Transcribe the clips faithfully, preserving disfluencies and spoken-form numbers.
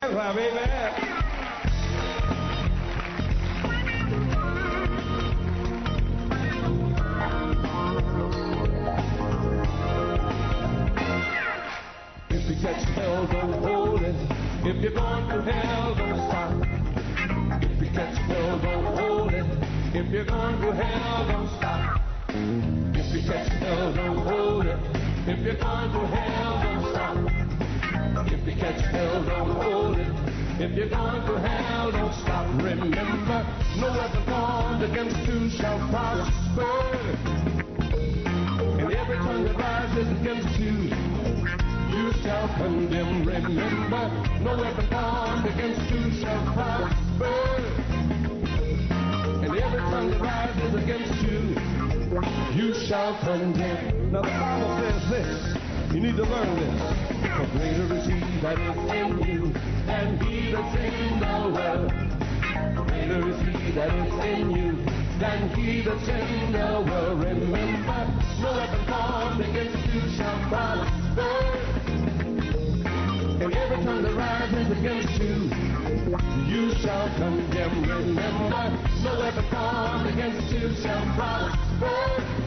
Amen. If you catch hell, don't hold it. If you're going to hell, don't stop. If you catch hell, don't hold it. If you're going to hell, don't stop. If you catch hell, don't hold it. If you're going to hell, don't stop. If you catch hell, don't hold it. If you're going to hell, don't stop. Remember, no weapon formed against you shall prosper. And every tongue that rises against you, you shall condemn. Remember, no weapon formed against you shall prosper. And every tongue that rises against you, you shall condemn. Now the Bible says this. You need to learn this. For greater is he that is in you than he that's in the world. Greater is he that is in you than he that's in the world. Remember, no weapon formed against you shall prosper. And every tongue that rises against you, you shall condemn. Remember, no weapon formed against you shall prosper.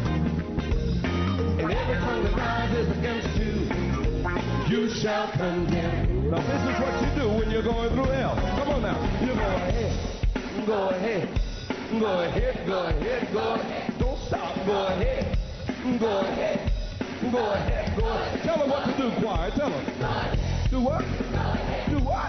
And every tongue that rises against you, you shall condemn. Now this is what you do when you're going through hell. Come on now. You go ahead. Go ahead. Go ahead. Go ahead. Go ahead. Don't stop. Go ahead. Go ahead. Go ahead. Go ahead. Tell them what to do, choir. Tell them. Do what? Do what?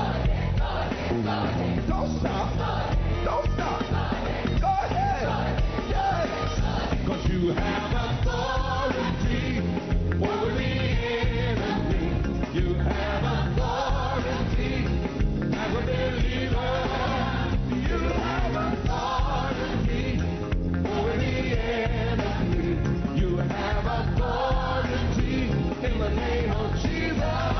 Don't stop. Don't stop. Go ahead. Yes. Because you have authority over the enemy. You have authority as a believer. You have authority over the enemy. You have authority in the name of Jesus.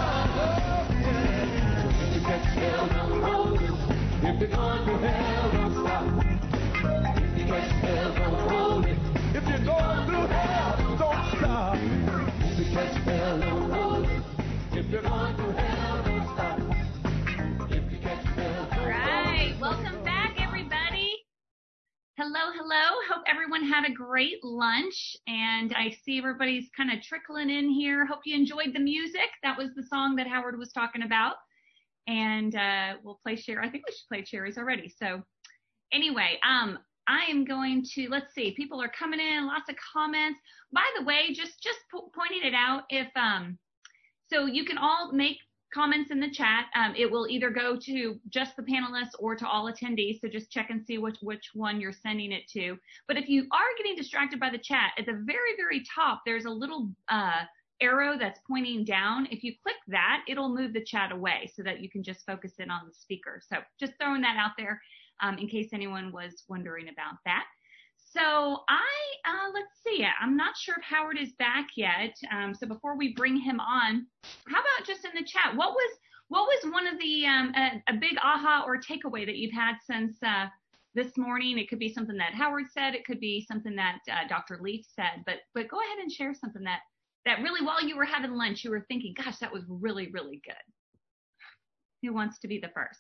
If you catch hell, don't hold it. If you're going to hell, don't stop. If you catch hell, don't hold it. If you're going through hell, don't stop. If you catch hell, don't hold it. If you're going through hell, don't stop. If you catch hell, don't hold it. All right, welcome back, everybody. Hello, hello. Hope everyone had a great lunch, and I see everybody's kind of trickling in here. Hope you enjoyed the music. That was the song that Howard was talking about, and uh, we'll play Sherry. I think we should play Sherry's already. So anyway, um, I am going to, let's see, people are coming in, lots of comments. By the way, just just po- pointing it out, if um, so you can all make comments in the chat. Um, it will either go to just the panelists or to all attendees, so just check and see which, which one you're sending it to. But if you are getting distracted by the chat, at the very, very top, there's a little uh, arrow that's pointing down. If you click that, it'll move the chat away so that you can just focus in on the speaker. So just throwing that out there um, in case anyone was wondering about that. So I, uh, let's see, I'm not sure if Howard is back yet. Um, so before we bring him on, how about just in the chat, what was what was one of the, um, a, a big aha or takeaway that you've had since uh, this morning? It could be something that Howard said. It could be something that uh, Doctor Leaf said. But but go ahead and share something that, that really, while you were having lunch, you were thinking, gosh, that was really, really good. Who wants to be the first?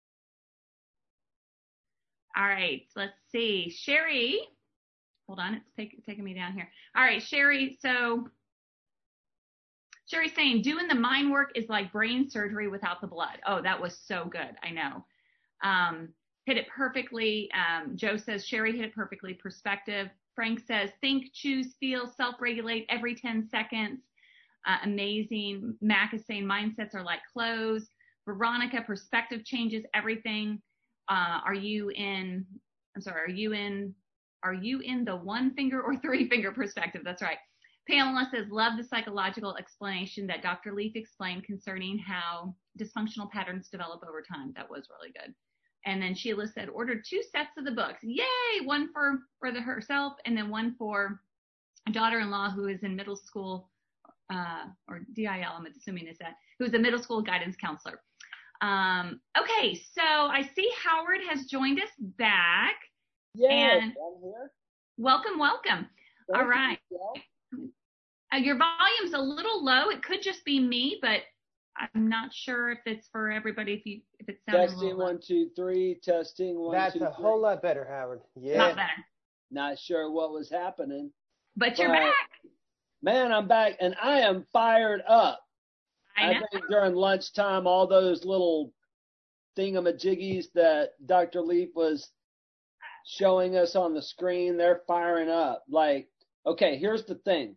All right, let's see. Sherry. Hold on, it's take, taking me down here. All right, Sherry, so Sherry's saying doing the mind work is like brain surgery without the blood. Oh, that was so good, I know. Um, hit it perfectly. Um, Joe says, Sherry hit it perfectly. Perspective. Frank says, think, choose, feel, self-regulate every ten seconds. Uh, amazing. Mac is saying mindsets are like clothes. Veronica, perspective changes everything. Uh, are you in, I'm sorry, are you in, Are you in the one finger or three finger perspective? That's right. Pamela says, love the psychological explanation that Doctor Leaf explained concerning how dysfunctional patterns develop over time. That was really good. And then Sheila said, ordered two sets of the books. Yay! One for, for the, herself and then one for a daughter-in-law who is in middle school, uh, or D I L, I'm assuming is that, who's a middle school guidance counselor. Um, okay, so I see Howard has joined us back. Yes, and I'm here. Welcome, welcome. Thank All right. you, Uh, your volume's a little low. It could just be me, but I'm not sure if it's for everybody. If you if it's sounding Testing a little one, two, three. Testing one, That's two, a three. whole lot better, Howard. Yeah. not better. Not sure what was happening. But you're But, back. Man, I'm back, and I am fired up. I know. think during lunchtime, all those little thingamajiggies that Doctor Leap was showing us on the screen, they're firing up. Like, okay, here's the thing.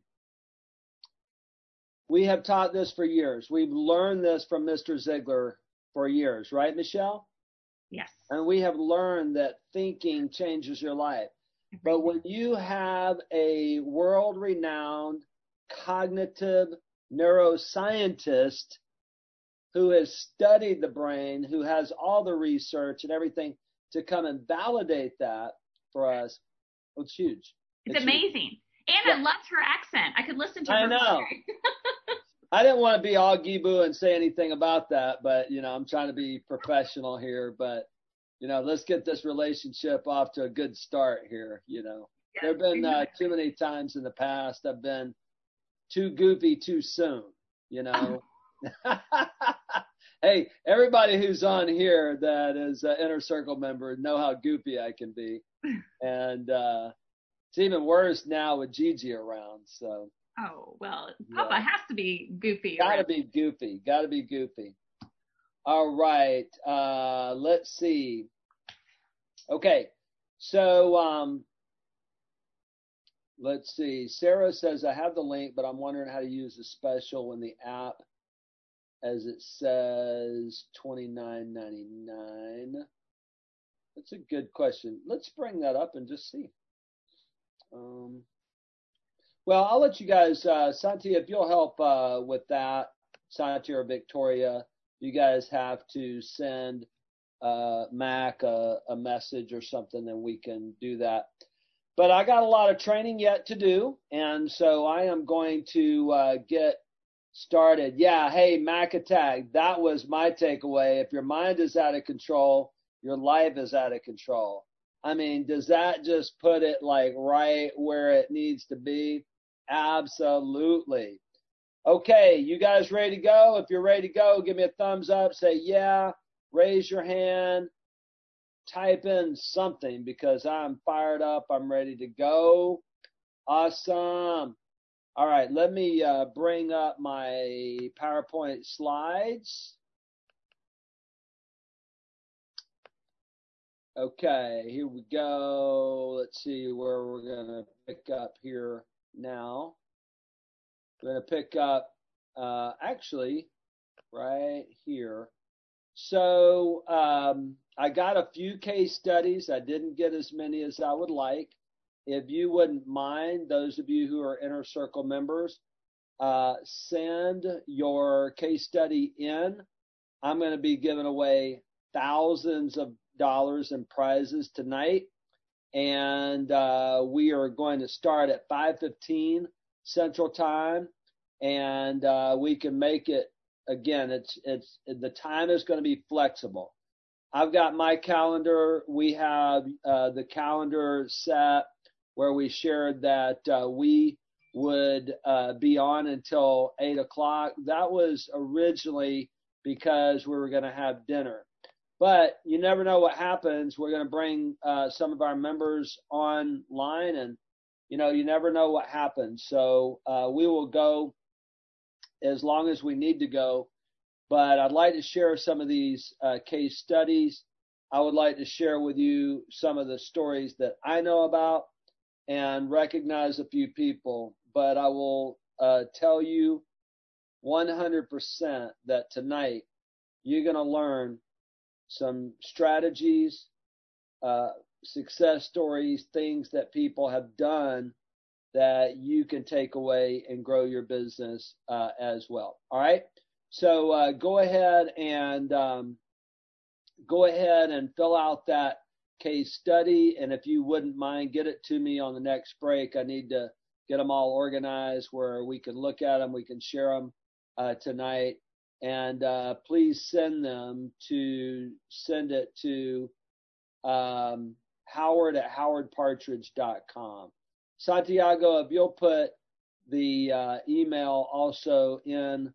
We have taught this for years. We've learned this from Mister Ziegler for years, right, Michelle? Yes. And we have learned that thinking changes your life. But when you have a world-renowned cognitive neuroscientist who has studied the brain, who has all the research and everything to come and validate that for us, well, it's huge. It's, it's amazing. Huge. And yeah. I loved her accent. I could listen to her. I know. I didn't want to be all gee-boo and say anything about that, but, you know, I'm trying to be professional here. But, you know, let's get this relationship off to a good start here, you know. Yes, there have been exactly. uh, too many times in the past I've been too goofy too soon, you know. Hey, everybody who's on here that is an Inner Circle member know how goofy I can be. And uh, it's even worse now with Gigi around, so. Oh, well, Papa yeah. has to be goofy. Gotta around. be goofy. Gotta be goofy. All right. Uh, let's see. Okay. So, um, let's see. Sarah says, I have the link, but I'm wondering how to use the special when the app, as it says, twenty-nine ninety-nine. That's a good question. Let's bring that up and just see. Um, Well, I'll let you guys, uh, Santi, if you'll help uh, with that, Santi or Victoria, you guys have to send uh, Mac a, a message or something, and we can do that. But I got a lot of training yet to do, and so I am going to uh, get started. Yeah, hey, Mac Attack, that was my takeaway. If your mind is out of control, your life is out of control. I mean, does that just put it like right where it needs to be? Absolutely. Okay, you guys ready to go? If you're ready to go, give me a thumbs up. Say yeah. Raise your hand. Type in something because I'm fired up. I'm ready to go. Awesome. All right, let me uh, bring up my PowerPoint slides. Okay, here we go. Let's see where we're going to pick up here now. We're going to pick up, uh, actually, right here. So um, I got a few case studies. I didn't get as many as I would like. If you wouldn't mind, those of you who are Inner Circle members, uh, send your case study in. I'm going to be giving away thousands of dollars in prizes tonight. And uh, we are going to start at five fifteen Central Time, and uh, we can make it, again, it's it's the time is going to be flexible. I've got my calendar. We have uh, the calendar set where we shared that uh, we would uh, be on until eight o'clock. That was originally because we were going to have dinner. But you never know what happens. We're going to bring uh, some of our members online, and, you know, you never know what happens. So uh, we will go as long as we need to go. But I'd like to share some of these uh, case studies. I would like to share with you some of the stories that I know about and recognize a few people. But I will uh, tell you one hundred percent that tonight you're going to learn some strategies, uh, success stories, things that people have done that you can take away and grow your business uh, as well. All right. So uh, go ahead and um, go ahead and fill out that case study. And if you wouldn't mind, get it to me on the next break. I need to get them all organized where we can look at them. We can share them uh, tonight. And uh, please send them to send it to um, Howard at howard partridge dot com. Santiago, if you'll put the uh, email also in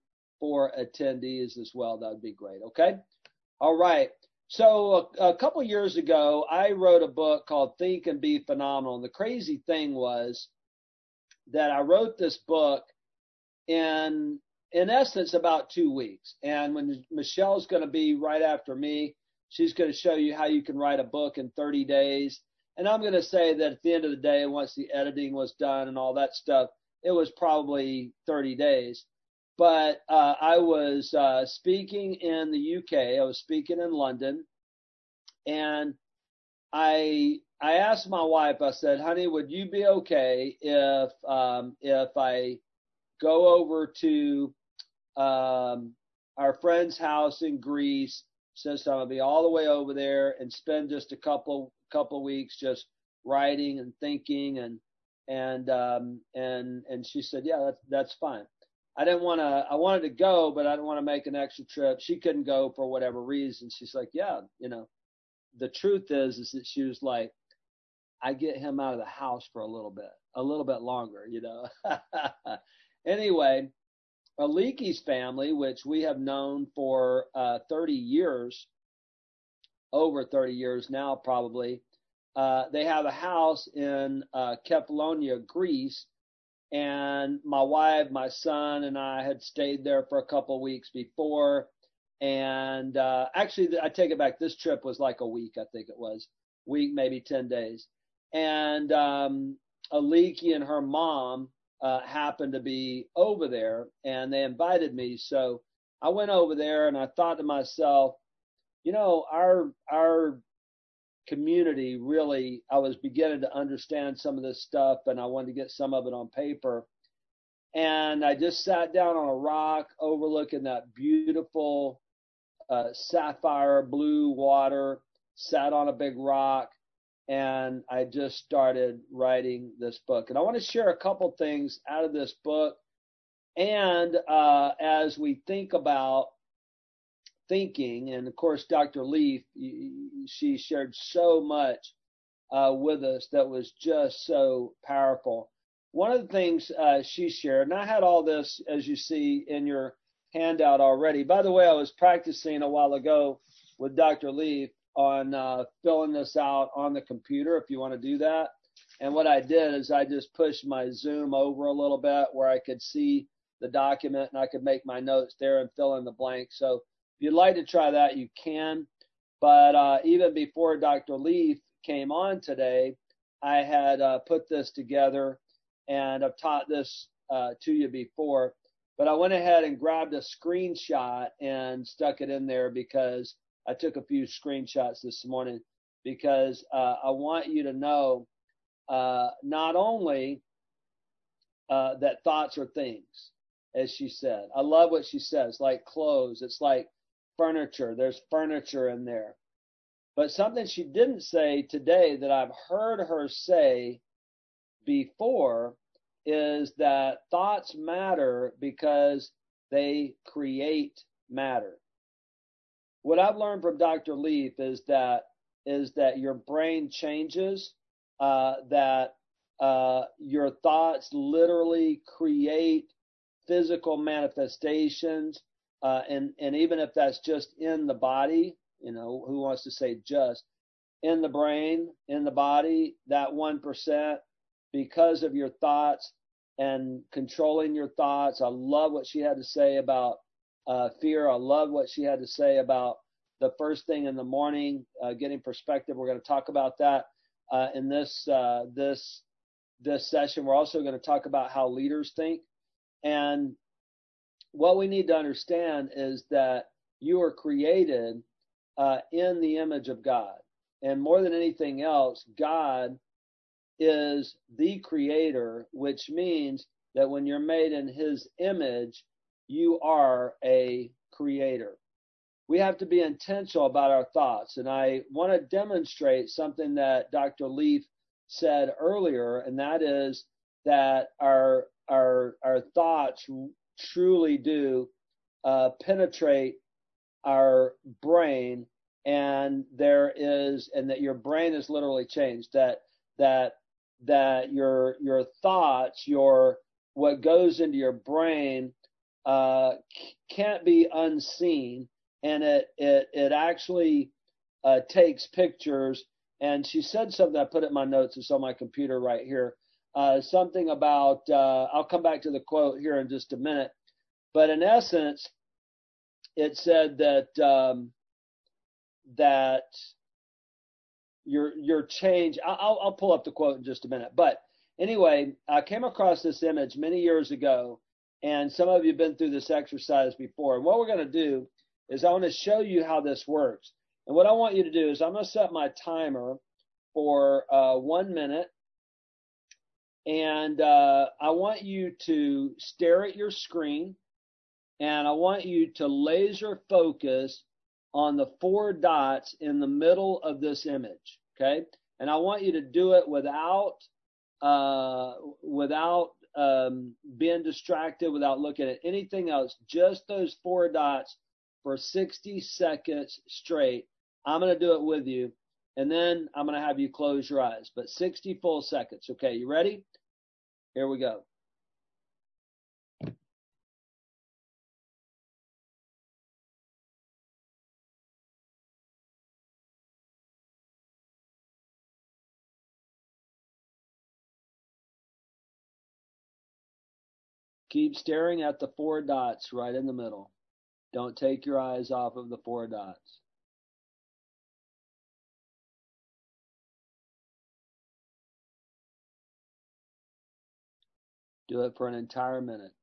for attendees as well. That would be great. Okay. All right. So a, a couple years ago, I wrote a book called Think and Be Phenomenal. And the crazy thing was that I wrote this book in, in essence, about two weeks. And when Michelle's going to be right after me, she's going to show you how you can write a book in thirty days. And I'm going to say that at the end of the day, once the editing was done and all that stuff, it was probably thirty days. But uh, I was uh, speaking in the U K. I was speaking in London. And I I asked my wife, I said, honey, would you be okay if um, if I go over to um, our friend's house in Greece, since I'm going to be all the way over there, and spend just a couple couple weeks just writing and thinking, and and um, and and she said, yeah, that's that's fine. I didn't want to. I wanted to go, but I didn't want to make an extra trip. She couldn't go for whatever reason. She's like, yeah, you know. The truth is, is that she was like, I get him out of the house for a little bit, a little bit longer, you know. Anyway, Aliki's family, which we have known for uh, thirty years, over thirty years now probably, uh, they have a house in uh, Kefalonia, Greece, and my wife, my son, and I had stayed there for a couple of weeks before. And uh, actually, I take it back. This trip was like a week, I think it was. Week, maybe ten days. And um, Aliki and her mom uh, happened to be over there, and they invited me. So I went over there, and I thought to myself, you know, our our community really, I was beginning to understand some of this stuff, and I wanted to get some of it on paper. And I just sat down on a rock overlooking that beautiful uh, sapphire blue water, sat on a big rock, and I just started writing this book. And I want to share a couple things out of this book. And uh, as we think about thinking, and of course, Doctor Leaf, she shared so much uh, with us that was just so powerful. One of the things uh, she shared, and I had all this, as you see in your handout already. By the way, I was practicing a while ago with Doctor Leaf on uh, filling this out on the computer, if you want to do that. And what I did is I just pushed my Zoom over a little bit where I could see the document, and I could make my notes there and fill in the blanks. So if you'd like to try that, you can. But uh, even before Doctor Leaf came on today, I had uh, put this together, and I've taught this uh, to you before. But I went ahead and grabbed a screenshot and stuck it in there because I took a few screenshots this morning, because uh, I want you to know uh, not only uh, that thoughts are things, as she said. I love what she says, like clothes. It's like furniture. There's furniture in there. But something she didn't say today that I've heard her say before is that thoughts matter because they create matter. What I've learned from Doctor Leaf is that is that your brain changes, uh, that uh, your thoughts literally create physical manifestations, uh, and and even if that's just in the body, you know, who wants to say just in the brain, in the body, that one percent. Because of your thoughts and controlling your thoughts. I love what she had to say about uh, fear. I love what she had to say about the first thing in the morning, uh, getting perspective. We're going to talk about that uh, in this uh, this this session. We're also going to talk about how leaders think. And what we need to understand is that you are created uh, in the image of God. And more than anything else, God is the creator, which means that when you're made in his image, you are a creator. We have to be intentional about our thoughts. And I want to demonstrate something that Doctor Leaf said earlier, and that is that our our our thoughts truly do uh, penetrate our brain, and there is, and that your brain is literally changed. That that that your your thoughts, your what goes into your brain uh, can't be unseen, and it it it actually uh, takes pictures. And she said something. I put it in my notes. It's on my computer right here. Uh, something about. Uh, I'll come back to the quote here in just a minute. But in essence, it said that um, that your your change. I'll I'll pull up the quote in just a minute. But anyway, I came across this image many years ago, and some of you have been through this exercise before. And what we're going to do is I want to show you how this works. And what I want you to do is I'm going to set my timer for uh, one minute, and uh, I want you to stare at your screen, and I want you to laser focus on the four dots in the middle of this image, okay? And I want you to do it without uh, without um, being distracted, without looking at anything else, just those four dots for sixty seconds straight. I'm going to do it with you, and then I'm going to have you close your eyes, but sixty full seconds. Okay, you ready? Here we go. Keep staring at the four dots right in the middle. Don't take your eyes off of the four dots. Do it for an entire minute.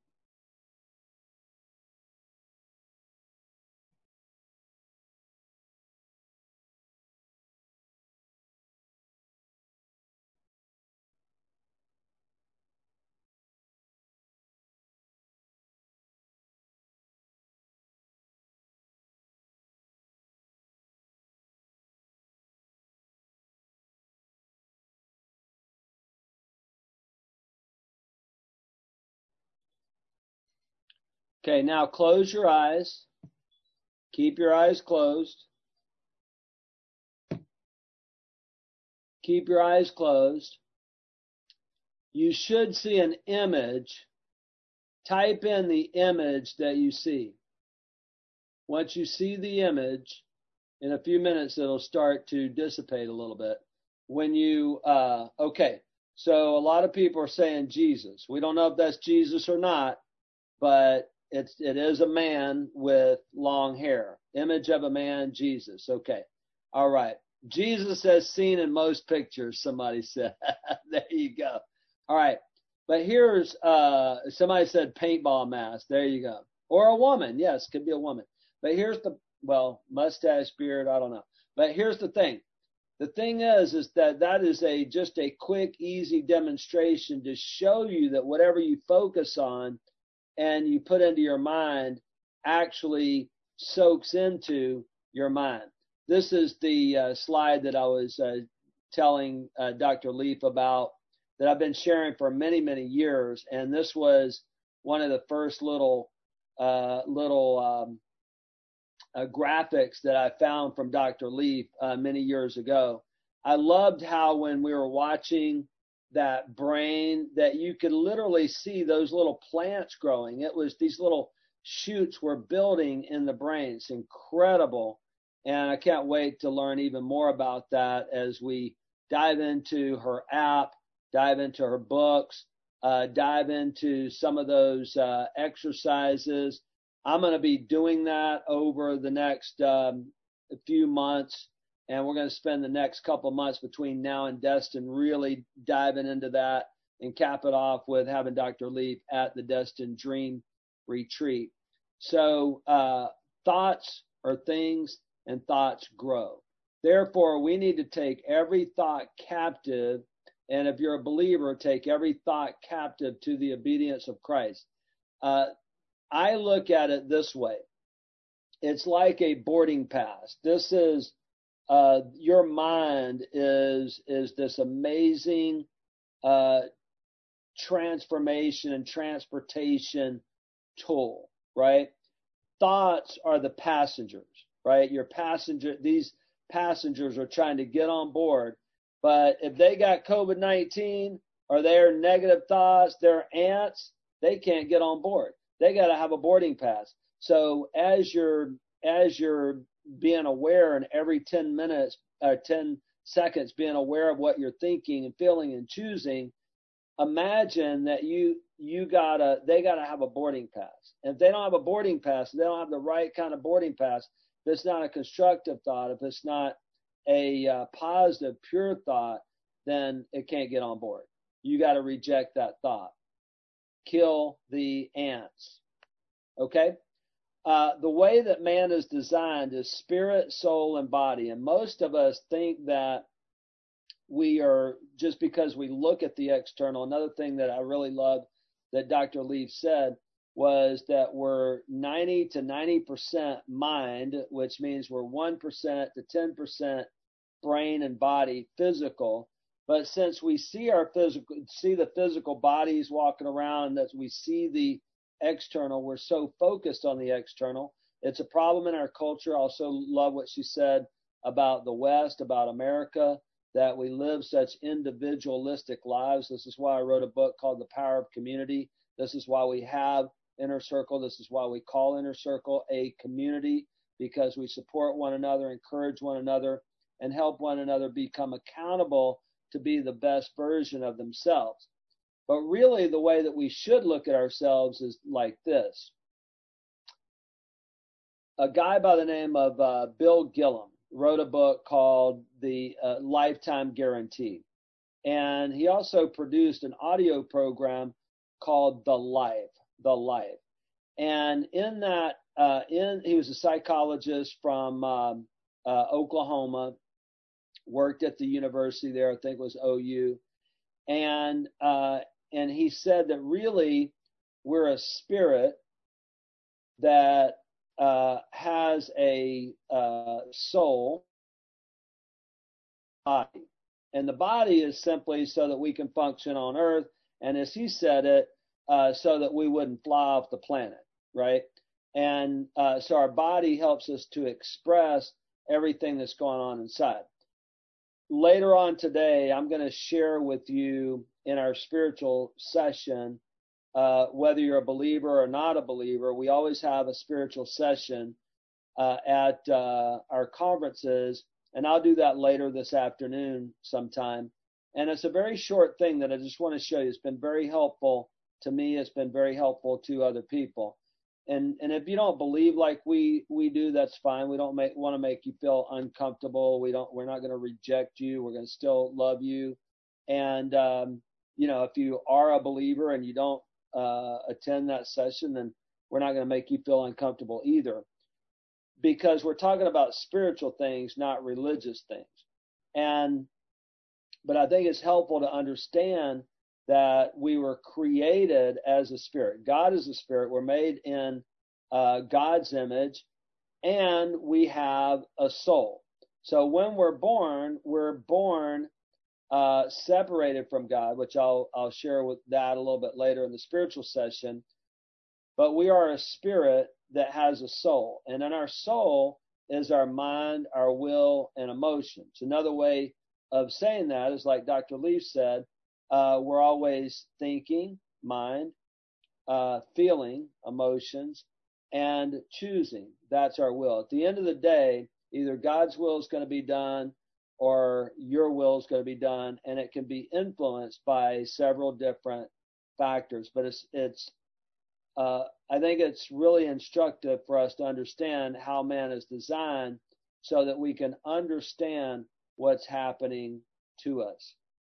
Okay, now close your eyes. Keep your eyes closed. Keep your eyes closed. You should see an image. Type in the image that you see. Once you see the image, in a few minutes it'll start to dissipate a little bit. When you, uh, okay, so a lot of people are saying Jesus. We don't know if that's Jesus or not, but it's, it is a man with long hair. Image of a man, Jesus. Okay. All right. Jesus as seen in most pictures, somebody said. There you go. All right. But here's, uh, somebody said paintball mask. There you go. Or a woman. Yes, could be a woman. But here's the, well, mustache, beard, I don't know. But here's the thing. The thing is, is that that is a just a quick, easy demonstration to show you that whatever you focus on and you put into your mind actually soaks into your mind. This is the uh, slide that I was uh, telling uh, Doctor Leaf about that I've been sharing for many, many years. And this was one of the first little, uh, little um, uh, graphics that I found from Doctor Leaf uh, many years ago. I loved how when we were watching that brain that you could literally see those little plants growing. It was these little shoots were building in the brain. It's incredible. And I can't wait to learn even more about that as we dive into her app, dive into her books, uh, dive into some of those uh, exercises. I'm going to be doing that over the next um, few months, and we're going to spend the next couple of months between now and Destin really diving into that and cap it off with having Doctor Leaf at the Destin Dream Retreat. So uh, thoughts are things, and thoughts grow. Therefore, we need to take every thought captive, and if you're a believer, take every thought captive to the obedience of Christ. Uh, I look at it this way. It's like a boarding pass. This is, uh, your mind is, is this amazing uh, transformation and transportation tool, right? Thoughts are the passengers, right? Your passenger, these passengers are trying to get on board, but if they got COVID nineteen or they're negative thoughts, they're ants, they can't get on board. they got to have a boarding pass. So as you're as you're being aware, and every ten minutes or ten seconds being aware of what you're thinking and feeling and choosing, imagine that you you gotta they gotta have a boarding pass. And if they don't have a boarding pass, they don't have the right kind of boarding pass. If it's not a constructive thought, if it's not a uh, positive, pure thought, then it can't get on board. You got to reject that thought. Kill the ants. Okay? Uh, the way that man is designed is spirit, soul, and body. And most of us think that we are, just because we look at the external. Another thing that I really love that Doctor Leaf said was that we're ninety to ninety percent mind, which means we're one percent to ten percent brain and body, physical. But since we see our physical, see the physical bodies walking around, that we see the external, we're so focused on the external. It's a problem in our culture. I also love what she said about the West, about America, that we live such individualistic lives. This is why I wrote a book called The Power of Community. This is why we have Inner Circle. This is why we call Inner Circle a community, because we support one another, encourage one another, and help one another become accountable to be the best version of themselves. But really, the way that we should look at ourselves is like this. A guy by the name of uh, Bill Gillum wrote a book called The uh, Lifetime Guarantee. And he also produced an audio program called The Life, The Life. And in that, uh, in he was a psychologist from um, uh, Oklahoma, worked at the university there, I think it was O U. And uh, and he said that really we're a spirit that uh, has a uh, soul, body. And the body is simply so that we can function on Earth. And as he said it, uh, so that we wouldn't fly off the planet, right? And uh, so our body helps us to express everything that's going on inside. Later on today, I'm going to share with you in our spiritual session, uh, whether you're a believer or not a believer, we always have a spiritual session uh, at uh, our conferences, and I'll do that later this afternoon sometime. And it's a very short thing that I just want to show you. It's been very helpful to me. It's been very helpful to other people. And and if you don't believe like we we do, that's fine. We don't make want to make you feel uncomfortable. We don't. We're not going to reject you. We're going to still love you. And um, you know, if you are a believer and you don't uh, attend that session, then we're not going to make you feel uncomfortable either, because we're talking about spiritual things, not religious things. And but I think it's helpful to understand that we were created as a spirit. God is a spirit. We're made in uh, God's image, and we have a soul. So when we're born, we're born uh, separated from God, which I'll I'll share with that a little bit later in the spiritual session. But we are a spirit that has a soul, and in our soul is our mind, our will, and emotions. Another way of saying that is like Doctor Leaf said. Uh, we're always thinking, mind, uh, feeling, emotions, and choosing. That's our will. At the end of the day, either God's will is going to be done or your will is going to be done, and it can be influenced by several different factors. But it's, it's uh, I think it's really instructive for us to understand how man is designed so that we can understand what's happening to us.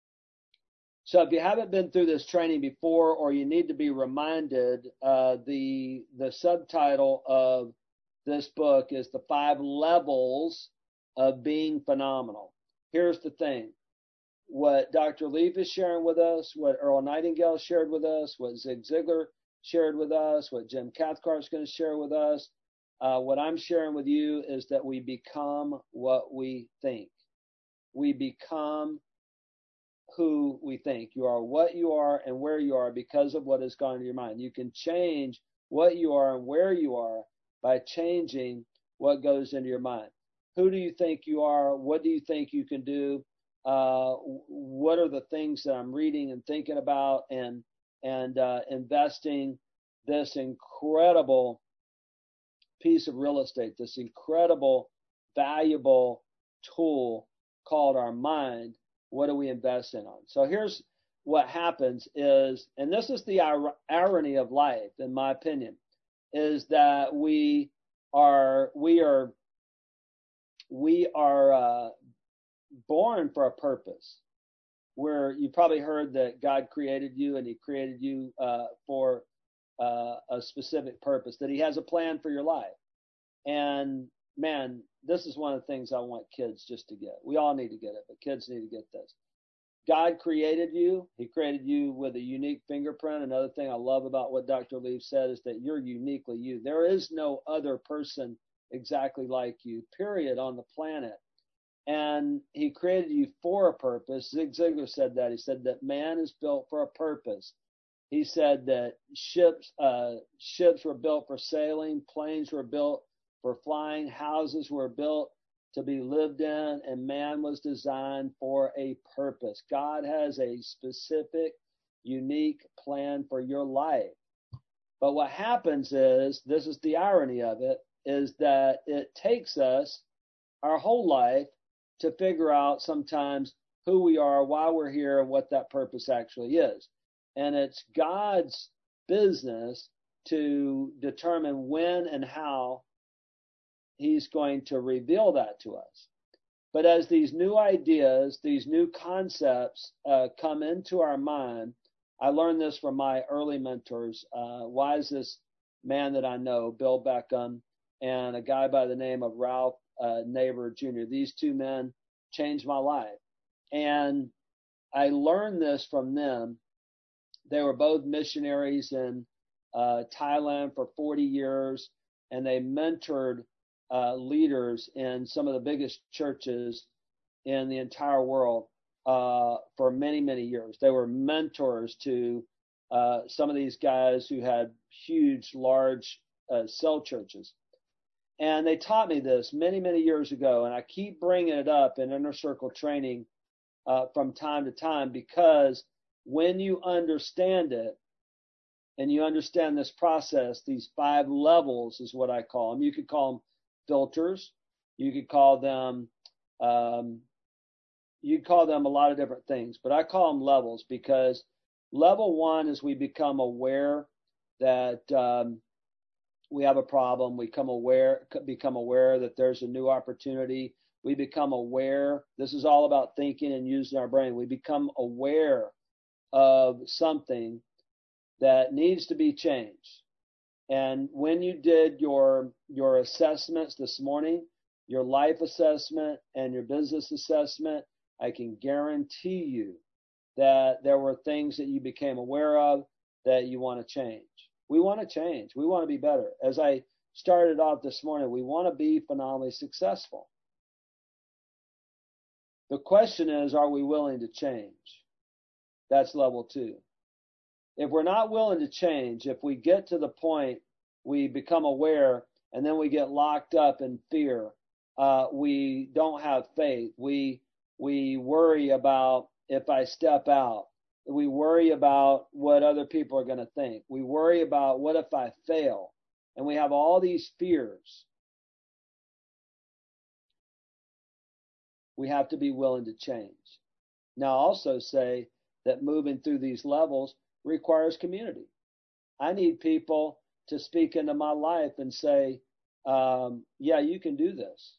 So if you haven't been through this training before, or you need to be reminded, uh, the the subtitle of this book is The Five Levels of Being Phenomenal. Here's the thing. What Doctor Leaf is sharing with us, what Earl Nightingale shared with us, what Zig Ziglar shared with us, what Jim Cathcart is going to share with us, uh, what I'm sharing with you is that we become what we think. We become who we think. You are what you are and where you are because of what has gone into your mind. You can change what you are and where you are by changing what goes into your mind. Who do you think you are? What do you think you can do? Uh, what are the things that I'm reading and thinking about and and uh, investing this incredible piece of real estate, this incredible, valuable tool called our mind. What do we invest in on? So here's what happens is, and this is the ir- irony of life, in my opinion, is that we are we are we are uh, born for a purpose. Where you probably heard that God created you, and He created you uh, for uh, a specific purpose. That He has a plan for your life. And man, this is one of the things I want kids just to get. We all need to get it, but kids need to get this. God created you. He created you with a unique fingerprint. Another thing I love about what Doctor Leaf said is that you're uniquely you. There is no other person exactly like you, period, on the planet. And He created you for a purpose. Zig Ziglar said that. He said that man is built for a purpose. He said that ships, uh, ships were built for sailing, planes were built for flying, houses were built to be lived in, and man was designed for a purpose. God has a specific, unique plan for your life. But what happens is, this is the irony of it, is that it takes us our whole life to figure out sometimes who we are, why we're here, and what that purpose actually is. And it's God's business to determine when and how He's going to reveal that to us. But as these new ideas, these new concepts uh, come into our mind, I learned this from my early mentors, uh, wisest man that I know, Bill Beckham, and a guy by the name of Ralph uh, Naber Junior These two men changed my life. And I learned this from them. They were both missionaries in uh, Thailand for forty years, and they mentored uh, leaders in some of the biggest churches in the entire world uh, for many, many years. They were mentors to uh, some of these guys who had huge, large uh, cell churches. And they taught me this many, many years ago, and I keep bringing it up in Inner Circle training uh, from time to time, because when you understand it, and you understand this process, these five levels is what I call them. You could call them filters. You could call them, um, you could call them a lot of different things, but I call them levels, because level one is we become aware that um, we have a problem. We become aware, become aware that there's a new opportunity. We become aware. This is all about thinking and using our brain. We become aware of something that needs to be changed. And when you did your your assessments this morning, your life assessment and your business assessment, I can guarantee you that there were things that you became aware of that you want to change. We want to change. We want to be better. As I started off this morning, we want to be phenomenally successful. The question is, are we willing to change? That's level two. If we're not willing to change, if we get to the point we become aware and then we get locked up in fear, uh, we don't have faith. We we worry about if I step out. We worry about what other people are going to think. We worry about what if I fail. And we have all these fears. We have to be willing to change. Now, I'll also say that moving through these levels requires community. I need people to speak into my life and say, um, yeah, you can do this.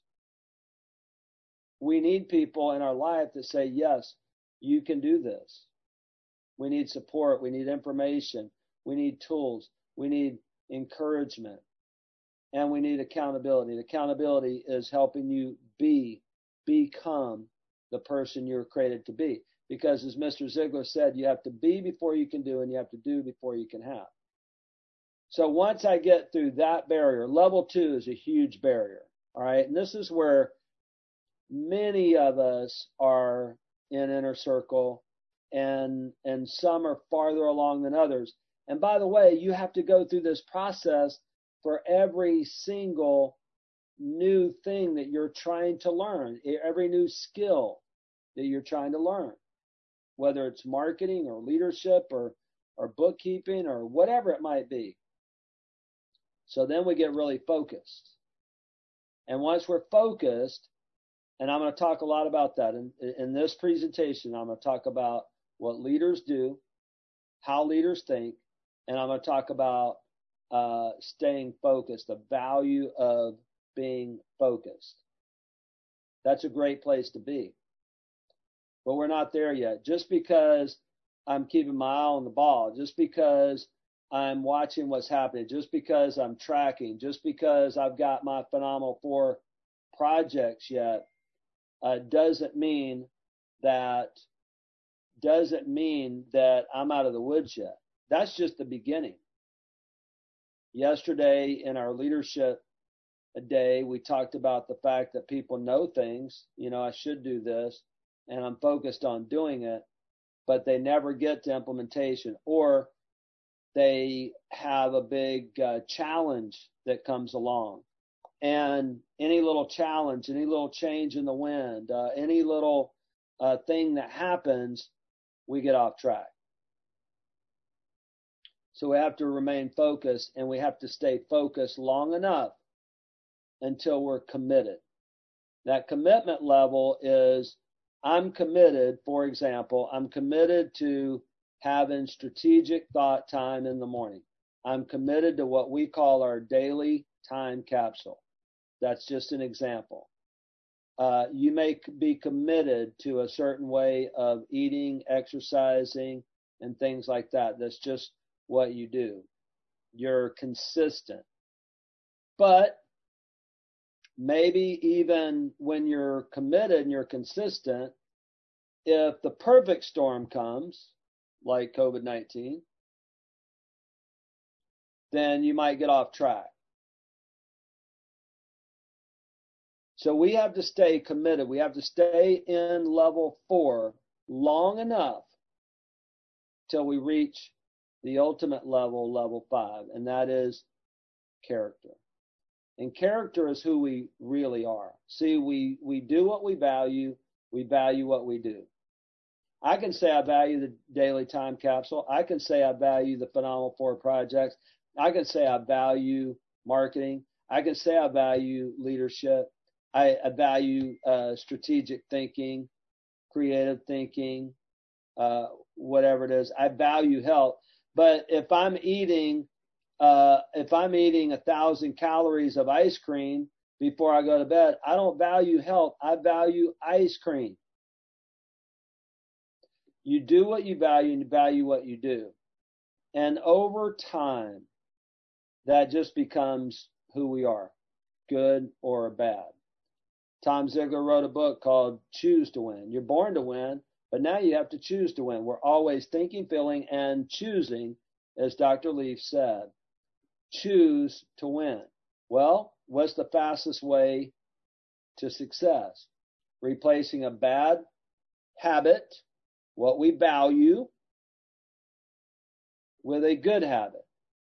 We need people in our life that say, yes, you can do this. We need support. We need information. We need tools. We need encouragement. And we need accountability. And accountability is helping you be, become the person you're created to be. Because as Mister Ziglar said, you have to be before you can do, and you have to do before you can have. So once I get through that barrier, level two is a huge barrier. All right. And this is where many of us are in Inner Circle, and and some are farther along than others. And by the way, you have to go through this process for every single new thing that you're trying to learn, every new skill that you're trying to learn, whether it's marketing or leadership or, or bookkeeping or whatever it might be. So then we get really focused. And once we're focused, and I'm going to talk a lot about that in, in this presentation, I'm going to talk about what leaders do, how leaders think, and I'm going to talk about uh, staying focused, the value of being focused. That's a great place to be. But we're not there yet. Just because I'm keeping my eye on the ball, just because I'm watching what's happening, just because I'm tracking, just because I've got my Phenomenal Four projects yet, uh, doesn't mean that doesn't mean that I'm out of the woods yet. That's just the beginning. Yesterday in our leadership day, we talked about the fact that people know things. You know, I should do this, and I'm focused on doing it, but they never get to implementation, or they have a big uh, challenge that comes along. And any little challenge, any little change in the wind, uh, any little uh, thing that happens, we get off track. So we have to remain focused, and we have to stay focused long enough until we're committed. That commitment level is, I'm committed, for example, I'm committed to having strategic thought time in the morning. I'm committed to what we call our daily time capsule. That's just an example. Uh, you may be committed to a certain way of eating, exercising, and things like that. That's just what you do. You're consistent. But maybe even when you're committed and you're consistent, if the perfect storm comes, like COVID nineteen, then you might get off track. So we have to stay committed. We have to stay in level four long enough till we reach the ultimate level, level five, and that is character. And character is who we really are. See, we, we do what we value. We value what we do. I can say I value the daily time capsule. I can say I value the Phenomenal Four projects. I can say I value marketing. I can say I value leadership. I, I value uh, strategic thinking, creative thinking, uh, whatever it is. I value health. But if I'm eating, uh, if I'm eating a thousand calories of ice cream before I go to bed, I don't value health. I value ice cream. You do what you value, and you value what you do. And over time, that just becomes who we are, good or bad. Tom Ziglar wrote a book called Choose to Win. You're born to win, but now you have to choose to win. We're always thinking, feeling, and choosing, as Doctor Leaf said. Choose to win. Well, what's the fastest way to success? Replacing a bad habit, what we value, with a good habit,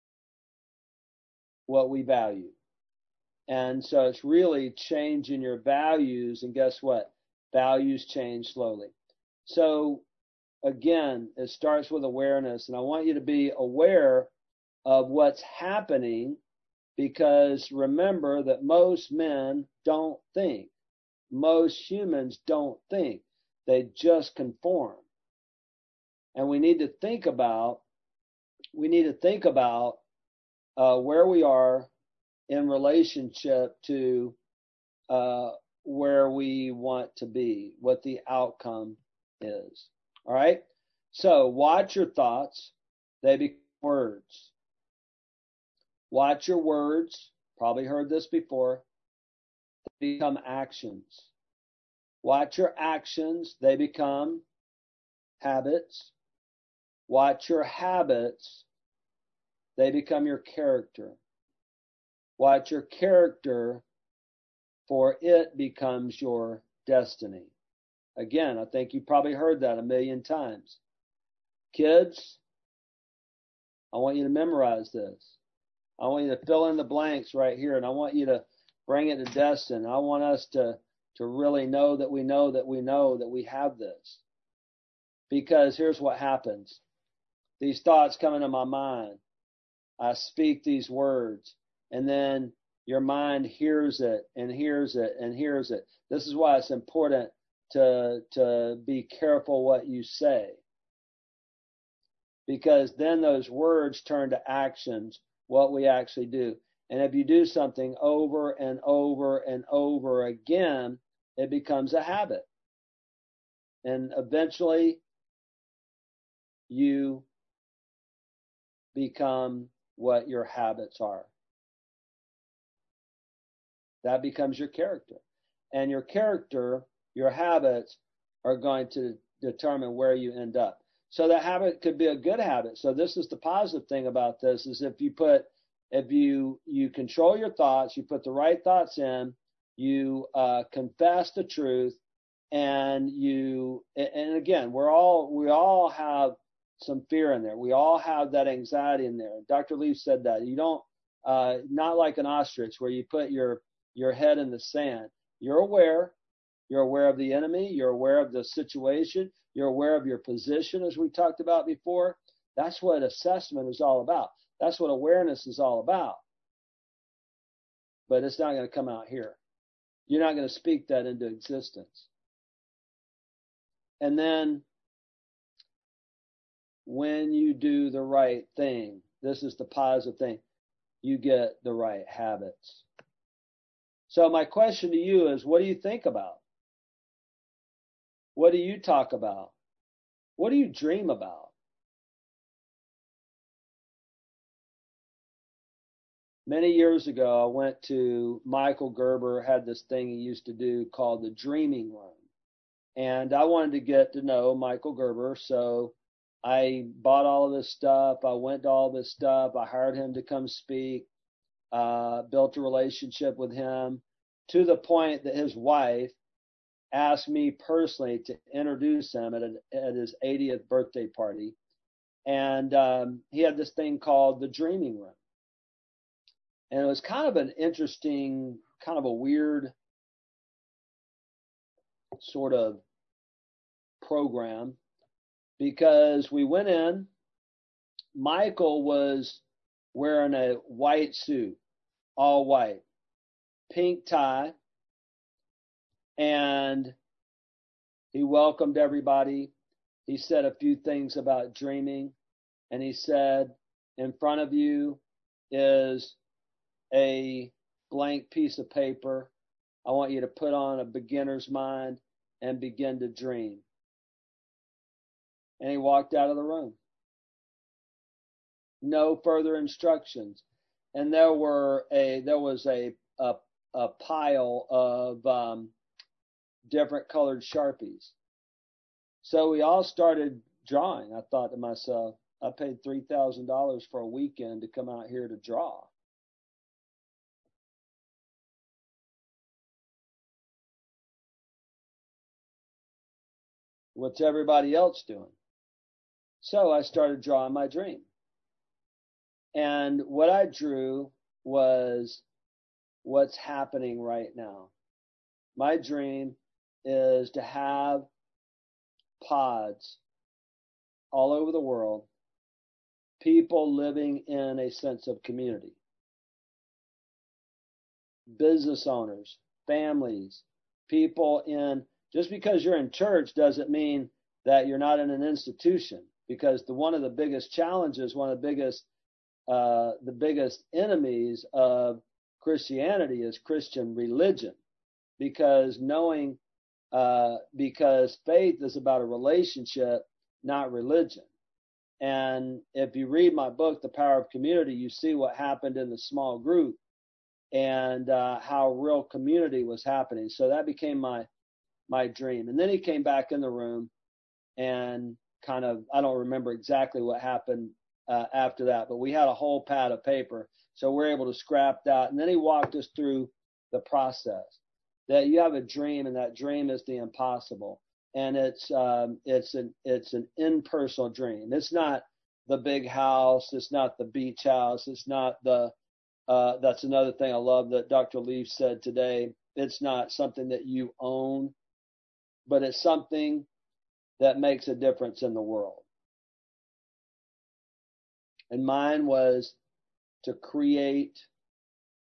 what we value. And so it's really changing your values, and guess what? Values change slowly. So again, it starts with awareness, and I want you to be aware of what's happening, because remember that most men don't think. Most humans don't think. They just conform. And we need to think about, we need to think about uh, where we are in relationship to uh, where we want to be, what the outcome is. All right? So watch your thoughts. They become words. Watch your words. Probably heard this before. They become actions. Watch your actions. They become habits. Watch your habits. They become your character. Watch your character, for it becomes your destiny. Again, I think you probably heard that a million times. Kids, I want you to memorize this. I want you to fill in the blanks right here, and I want you to bring it to Destin. I want us to, to really know that we know that we know that we have this. Because here's what happens. These thoughts come into my mind. I speak these words, and then your mind hears it and hears it and hears it. This is why it's important to to be careful what you say, because then those words turn to actions, what we actually do. And if you do something over and over and over again, it becomes a habit. And eventually, you become what your habits are. That becomes your character. And your character, your habits, are going to determine where you end up. So that habit could be a good habit. So this is the positive thing about this, is if you put, if you, you control your thoughts, you put the right thoughts in, you uh, confess the truth, and you, and again, we're all, we all have some fear in there. We all have that anxiety in there. Doctor Leaf said that. You don't, uh, not like an ostrich where you put your, your head in the sand. You're aware. You're aware of the enemy. You're aware of the situation. You're aware of your position, as we talked about before. That's what assessment is all about. That's what awareness is all about. But it's not going to come out here. You're not going to speak that into existence. And then when you do the right thing, this is the positive thing, you get the right habits. So my question to you is, what do you think about? What do you talk about? What do you dream about? Many years ago, I went to Michael Gerber, had this thing he used to do called the Dreaming Room. And I wanted to get to know Michael Gerber, so I bought all of this stuff. I went to all this stuff. I hired him to come speak, uh, built a relationship with him to the point that his wife asked me personally to introduce him at, a, at his eightieth birthday party. And um, he had this thing called the Dreaming Room. And it was kind of an interesting, kind of a weird sort of program, because we went in, Michael was wearing a white suit, all white, pink tie, and he welcomed everybody. He said a few things about dreaming, and he said, in front of you is a blank piece of paper. I want you to put on a beginner's mind and begin to dream. And he walked out of the room. No further instructions. And there were a there was a a, a pile of um, different colored Sharpies. So we all started drawing. I thought to myself, I paid three thousand dollars for a weekend to come out here to draw. What's everybody else doing? So I started drawing my dream. And what I drew was what's happening right now. My dream is to have pods all over the world, people living in a sense of community. Business owners, families, people in, just because you're in church doesn't mean that you're not in an institution, because the one of the biggest challenges, one of the biggest uh, the biggest enemies of Christianity is Christian religion, because knowing uh, because faith is about a relationship, not religion. And if you read my book, The Power of Community, you see what happened in the small group and uh, how real community was happening. So that became my my dream. And then he came back in the room and kind of, I don't remember exactly what happened uh, after that, but we had a whole pad of paper. So we're able to scrap that. And then he walked us through the process that you have a dream, and that dream is the impossible. And it's, um, it's an, it's an impersonal dream. It's not the big house. It's not the beach house. It's not the, uh, that's another thing I love that Doctor Leaf said today. It's not something that you own, but it's something that makes a difference in the world. And mine was to create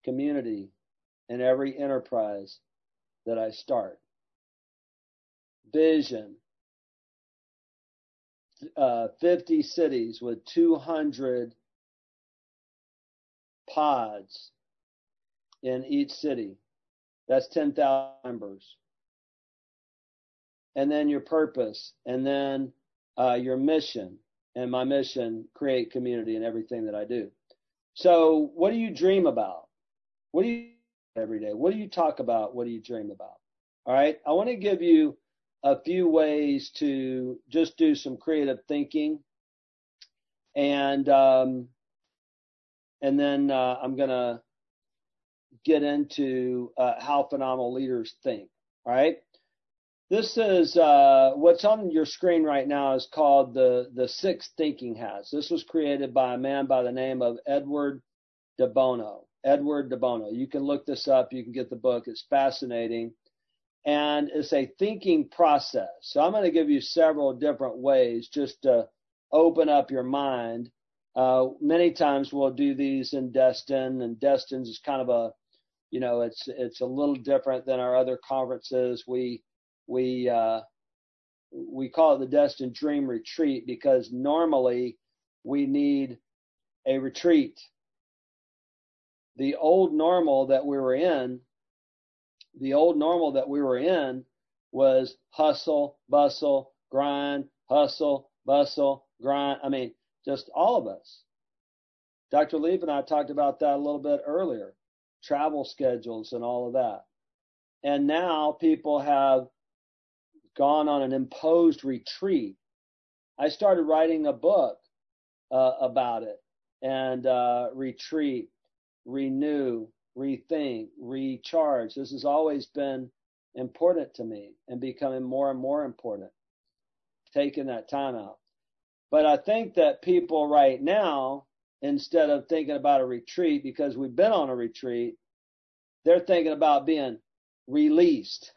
community in every enterprise that I start. Vision, uh, fifty cities with two hundred pods in each city. That's ten thousand members. And then your purpose, and then uh, your mission. And my mission, create community in everything that I do. So what do you dream about? What do you every day? What do you talk about? What do you dream about? All right. I want to give you a few ways to just do some creative thinking. And, um, and then uh, I'm going to get into uh, how phenomenal leaders think. All right. This is uh, what's on your screen right now is called the, the Six Thinking Hats. This was created by a man by the name of Edward de Bono. Edward de Bono. You can look this up. You can get the book. It's fascinating. And it's a thinking process. So I'm going to give you several different ways just to open up your mind. Uh, many times we'll do these in Destin, and Destin's is kind of a, you know, it's it's a little different than our other conferences. We We uh, we call it the Destin Dream Retreat because normally we need a retreat. The old normal that we were in, the old normal that we were in was hustle, bustle, grind, hustle, bustle, grind. I mean, just all of us. Doctor Leaf and I talked about that a little bit earlier, travel schedules and all of that. And now people have gone on an imposed retreat. I started writing a book uh, about it. And uh, retreat, renew, rethink, recharge. This has always been important to me and becoming more and more important, taking that time out. But I think that people right now, instead of thinking about a retreat, because we've been on a retreat, they're thinking about being released.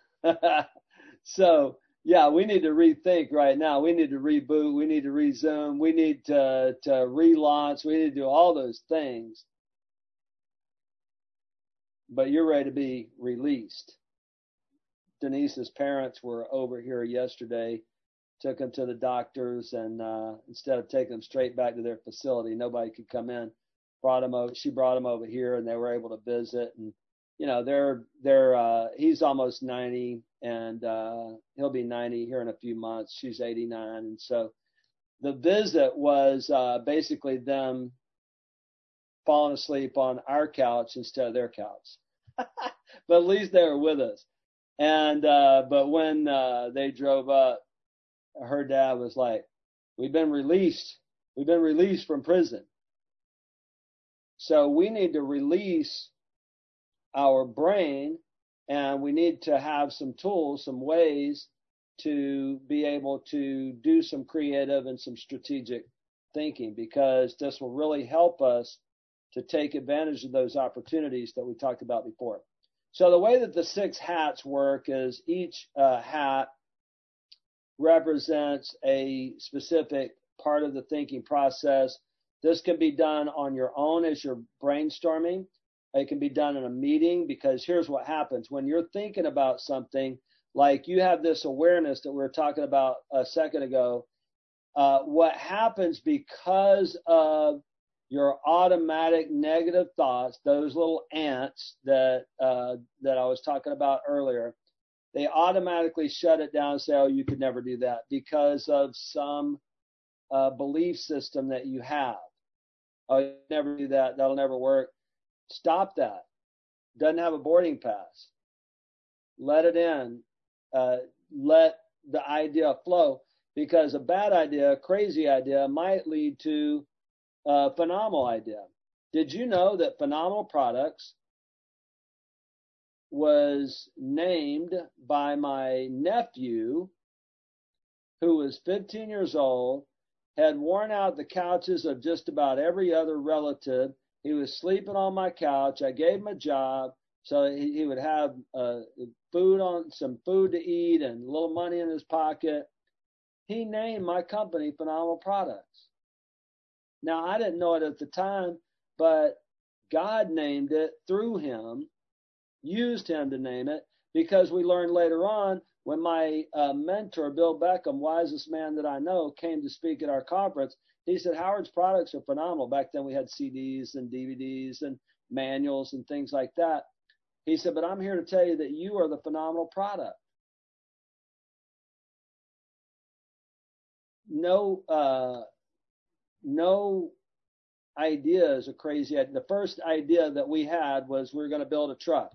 So, yeah, we need to rethink right now. We need to reboot. We need to resume. We need to, to relaunch. We need to do all those things. But you're ready to be released. Denise's parents were over here yesterday, took them to the doctors, and uh, instead of taking them straight back to their facility, nobody could come in. Brought them over. She brought them over here, and they were able to visit. And you know, they're they're uh, he's almost ninety, and uh, he'll be ninety here in a few months. She's eighty-nine, and so the visit was uh, basically them falling asleep on our couch instead of their couch. But at least they were with us. And uh, but when uh, they drove up, her dad was like, "We've been released. We've been released from prison." So we need to release our brain, and we need to have some tools, some ways to be able to do some creative and some strategic thinking, because this will really help us to take advantage of those opportunities that we talked about before. So the way that the six hats work is each uh, hat represents a specific part of the thinking process. This can be done on your own as you're brainstorming. It can be done in a meeting, because here's what happens. When you're thinking about something, like you have this awareness that we were talking about a second ago, uh, what happens because of your automatic negative thoughts, those little ants that uh, that I was talking about earlier, they automatically shut it down and say, oh, you could never do that because of some uh, belief system that you have. Oh, you never do that. That'll never work. Stop that. Doesn't have a boarding pass. Let it in. Uh, let the idea flow, because a bad idea, a crazy idea might lead to a phenomenal idea. Did you know that Phenomenal Products was named by my nephew, who was fifteen years old, had worn out the couches of just about every other relative. He was sleeping on my couch. I gave him a job so he, he would have uh, food on some food to eat and a little money in his pocket. He named my company Phenomenal Products. Now, I didn't know it at the time, but God named it through him, used him to name it, because we learned later on when my uh, mentor, Bill Beckham, wisest man that I know, came to speak at our conference, he said, Howard's products are phenomenal. Back then we had C Ds and D V Ds and manuals and things like that. He said, but I'm here to tell you that you are the phenomenal product. No, uh, no idea is a crazy idea. The first idea that we had was we were going to build a truck.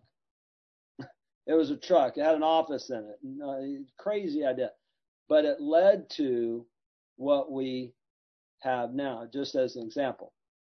It was a truck. It had an office in it. Uh, crazy idea. But it led to what we have now, just as an example.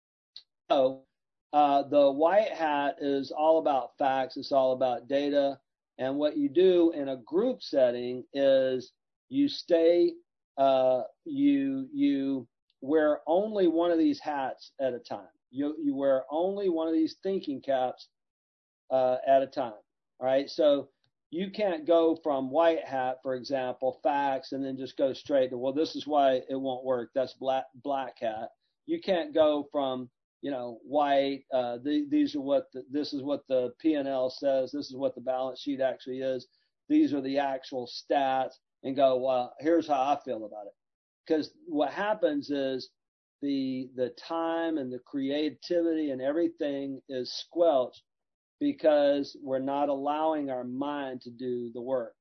So uh, the white hat is all about facts. It's all about data. And what you do in a group setting is you stay, uh, you you wear only one of these hats at a time. You you wear only one of these thinking caps uh, at a time. All right, so you can't go from white hat, for example, facts, and then just go straight to, well, this is why it won't work. That's black black hat. You can't go from, you know, white. Uh, the, these are what the, this is what the P and L says. This is what the balance sheet actually is. These are the actual stats, and go, well, here's how I feel about it. Because what happens is the the time and the creativity and everything is squelched, because we're not allowing our mind to do the work.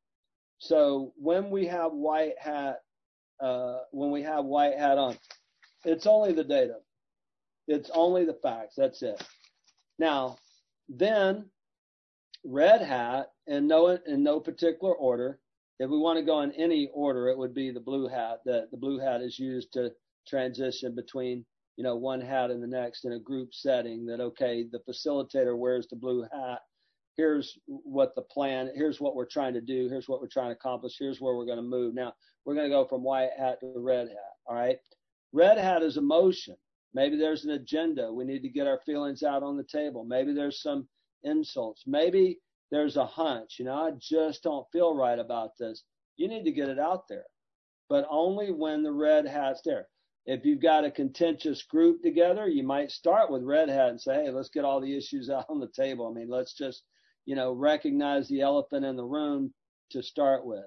So when we have white hat, uh, when we have white hat on, it's only the data. It's only the facts. That's it. Now, then red hat, in no, in no particular order. If we want to go in any order, it would be the blue hat. That the blue hat is used to transition between, you know, one hat and the next in a group setting. That, okay, the facilitator wears the blue hat. Here's what the plan, here's what we're trying to do, here's what we're trying to accomplish, here's where we're going to move. Now, we're going to go from white hat to red hat, all right? Red hat is emotion. Maybe there's an agenda. We need to get our feelings out on the table. Maybe there's some insults. Maybe there's a hunch. You know, I just don't feel right about this. You need to get it out there, but only when the red hat's there. If you've got a contentious group together, you might start with red hat and say, hey, let's get all the issues out on the table. I mean, let's just, you know, recognize the elephant in the room to start with.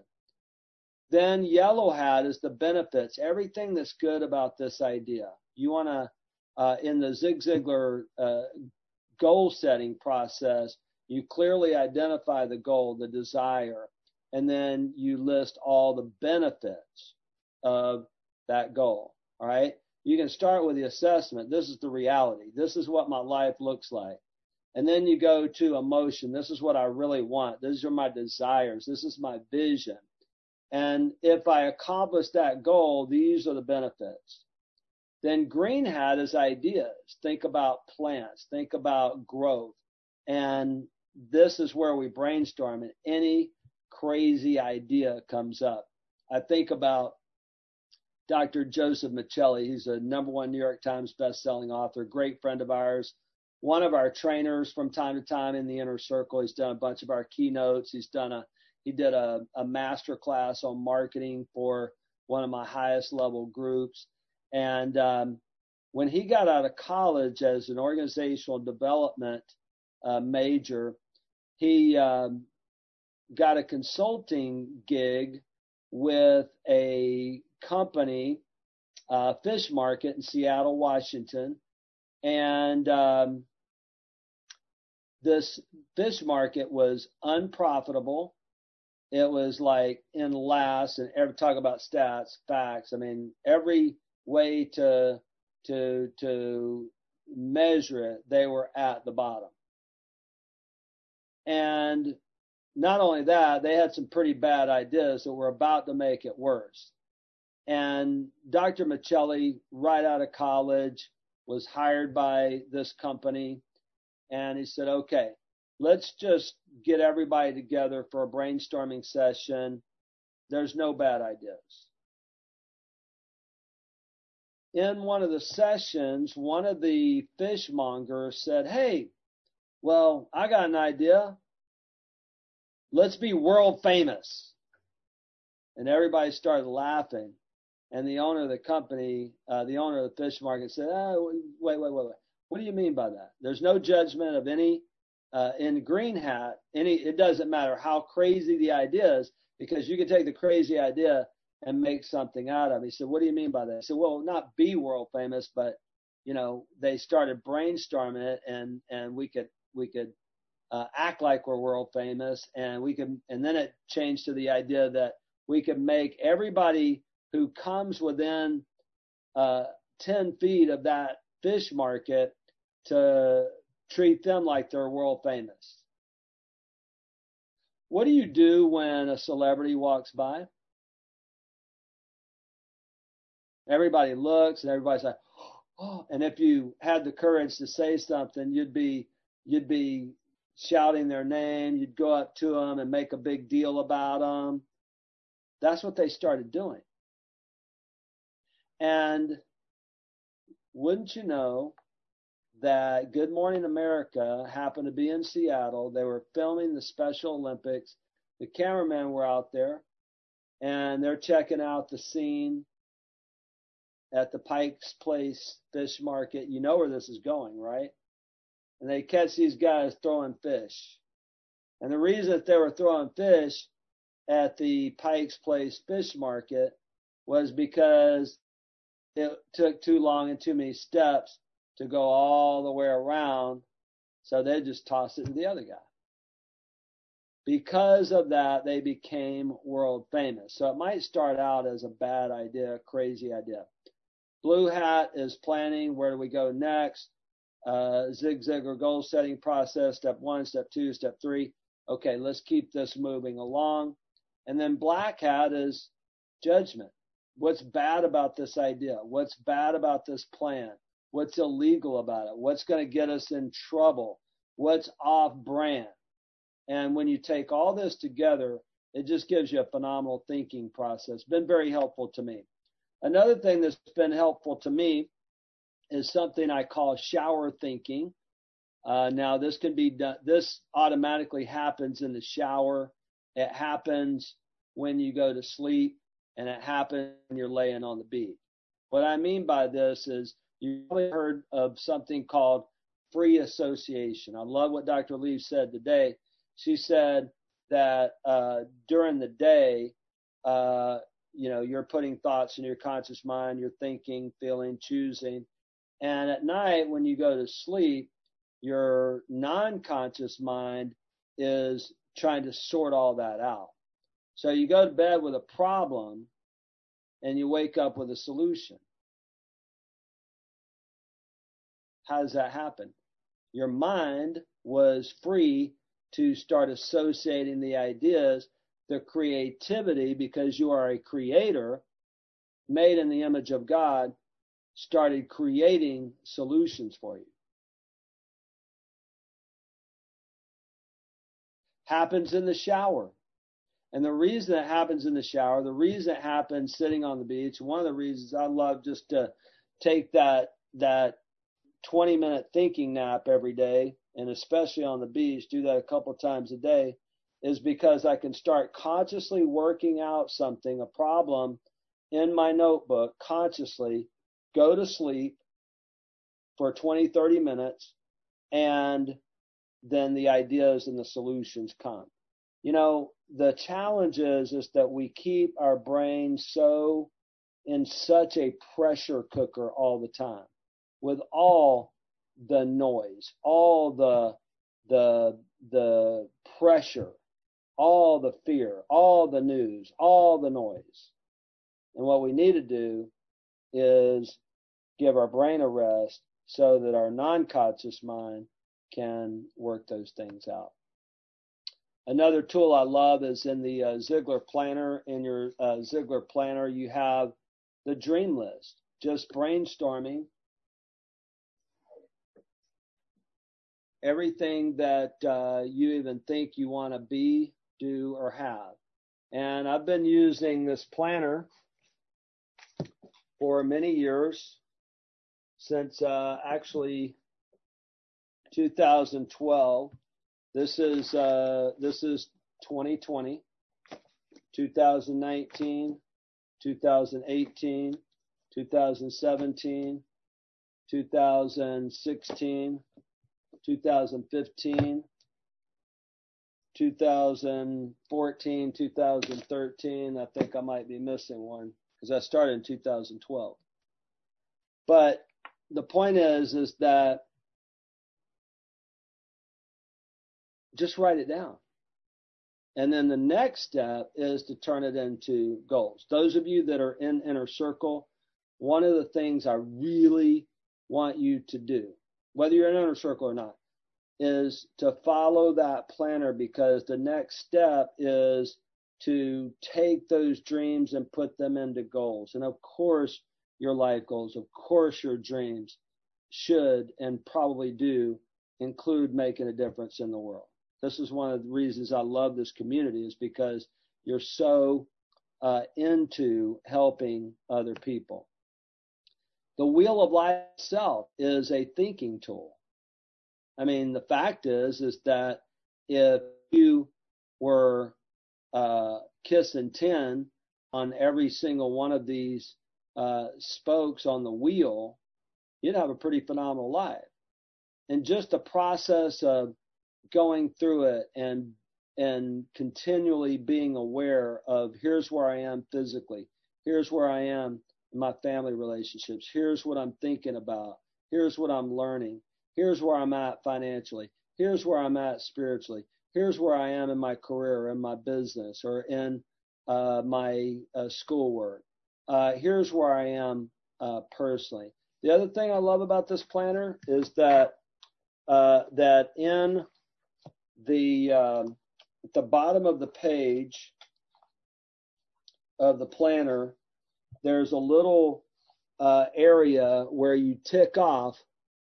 Then yellow hat is the benefits, everything that's good about this idea. You want to, uh, in the Zig Ziglar uh, goal setting process, you clearly identify the goal, the desire, and then you list all the benefits of that goal. All right. You can start with the assessment. This is the reality. This is what my life looks like. And then you go to emotion. This is what I really want. These are my desires. This is my vision. And if I accomplish that goal, these are the benefits. Then green hat is ideas. Think about plants. Think about growth. And this is where we brainstorm, and any crazy idea comes up. I think about Doctor Joseph Michelli. He's a number one New York Times best-selling author, great friend of ours, one of our trainers from time to time in the inner circle. He's done a bunch of our keynotes. He's done a, he did a, a master class on marketing for one of my highest level groups. And um, when he got out of college as an organizational development uh, major, he um, got a consulting gig with a company, uh, fish market in Seattle, Washington. And um, this fish market was unprofitable. It was like in last, and every talk about stats, facts. I mean, every way to to to measure it, they were at the bottom. And not only that, they had some pretty bad ideas that were about to make it worse. And Doctor Michelli, right out of college, was hired by this company. And he said, okay, let's just get everybody together for a brainstorming session. There's no bad ideas. In one of the sessions, one of the fishmongers said, hey, well, I got an idea. Let's be world famous. And everybody started laughing. And the owner of the company, uh, the owner of the fish market said, oh, wait, wait, wait, wait. What do you mean by that? There's no judgment of any, uh, in green hat, any, it doesn't matter how crazy the idea is, because you can take the crazy idea and make something out of it. He said, what do you mean by that? I said, well, not be world famous, but, you know, they started brainstorming it, and, and we could, we could, uh, act like we're world famous, and we could, and then it changed to the idea that we could make everybody who comes within, uh, ten feet of that fish market to treat them like they're world famous. What do you do when a celebrity walks by? Everybody looks and everybody's like, oh, and if you had the courage to say something, you'd be, you'd be shouting their name. You'd go up to them and make a big deal about them. That's what they started doing. And wouldn't you know that Good Morning America happened to be in Seattle. They were filming the Special Olympics. The cameramen were out there, and they're checking out the scene at the Pike's Place Fish Market. You know where this is going, right? And they catch these guys throwing fish. And the reason that they were throwing fish at the Pike's Place Fish Market was because it took too long and too many steps to go all the way around, so they just tossed it to the other guy. Because of that, they became world famous. So it might start out as a bad idea, a crazy idea. Blue Hat is planning, where do we go next? Uh, Zig Ziglar goal setting process, step one, step two, step three. Okay, let's keep this moving along. And then Black Hat is judgment. What's bad about this idea? What's bad about this plan? What's illegal about it? What's going to get us in trouble? What's off brand? And when you take all this together, it just gives you a phenomenal thinking process. Been very helpful to me. Another thing that's been helpful to me is something I call shower thinking. Uh, now this can be done, this automatically happens in the shower. It happens when you go to sleep, and it happens when you're laying on the beach. What I mean by this is, you've probably heard of something called free association. I love what Doctor Lee said today. She said that uh, during the day, uh, you know, you're putting thoughts in your conscious mind, you're thinking, feeling, choosing. And at night, when you go to sleep, your non-conscious mind is trying to sort all that out. So you go to bed with a problem, and you wake up with a solution. How does that happen? Your mind was free to start associating the ideas, the creativity, because you are a creator, made in the image of God, started creating solutions for you. Happens in the shower. And the reason it happens in the shower, the reason it happens sitting on the beach, one of the reasons I love just to take that, that twenty minute thinking nap every day, and especially on the beach, do that a couple of times a day, is because I can start consciously working out something, a problem in my notebook, consciously, go to sleep for twenty, thirty minutes, and then the ideas and the solutions come. You know, the challenge is, is that we keep our brain so in such a pressure cooker all the time, with all the noise, all the the the pressure, all the fear, all the news, all the noise. And what we need to do is give our brain a rest so that our non-conscious mind can work those things out. Another tool I love is in the uh, Ziglar Planner. In your uh, Ziglar Planner, you have the dream list, just brainstorming everything that uh, you even think you want to be, do, or have. And I've been using this planner for many years, since uh, actually two thousand twelve. This is uh, this is twenty twenty, two thousand nineteen, two thousand eighteen, two thousand seventeen, two thousand sixteen, two thousand fifteen, two thousand fourteen, two thousand thirteen. I think I might be missing one because I started in two thousand twelve. But the point is, is that just write it down. And then the next step is to turn it into goals. Those of you that are in Inner Circle, one of the things I really want you to do, whether you're in Inner Circle or not, is to follow that planner, because the next step is to take those dreams and put them into goals. And of course, your life goals, of course, your dreams should and probably do include making a difference in the world. This is one of the reasons I love this community, is because you're so uh, into helping other people. The Wheel of Life itself is a thinking tool. I mean, the fact is, is that if you were uh, kissing ten on every single one of these uh, spokes on the wheel, you'd have a pretty phenomenal life. And just the process of going through it and and continually being aware of, here's where I am physically, here's where I am in my family relationships, here's what I'm thinking about, here's what I'm learning, here's where I'm at financially, here's where I'm at spiritually, here's where I am in my career, in my business, or in uh, my uh, schoolwork, uh, here's where I am uh, personally. The other thing I love about this planner is that uh, that in the um, at the bottom of the page of the planner, there's a little uh, area where you tick off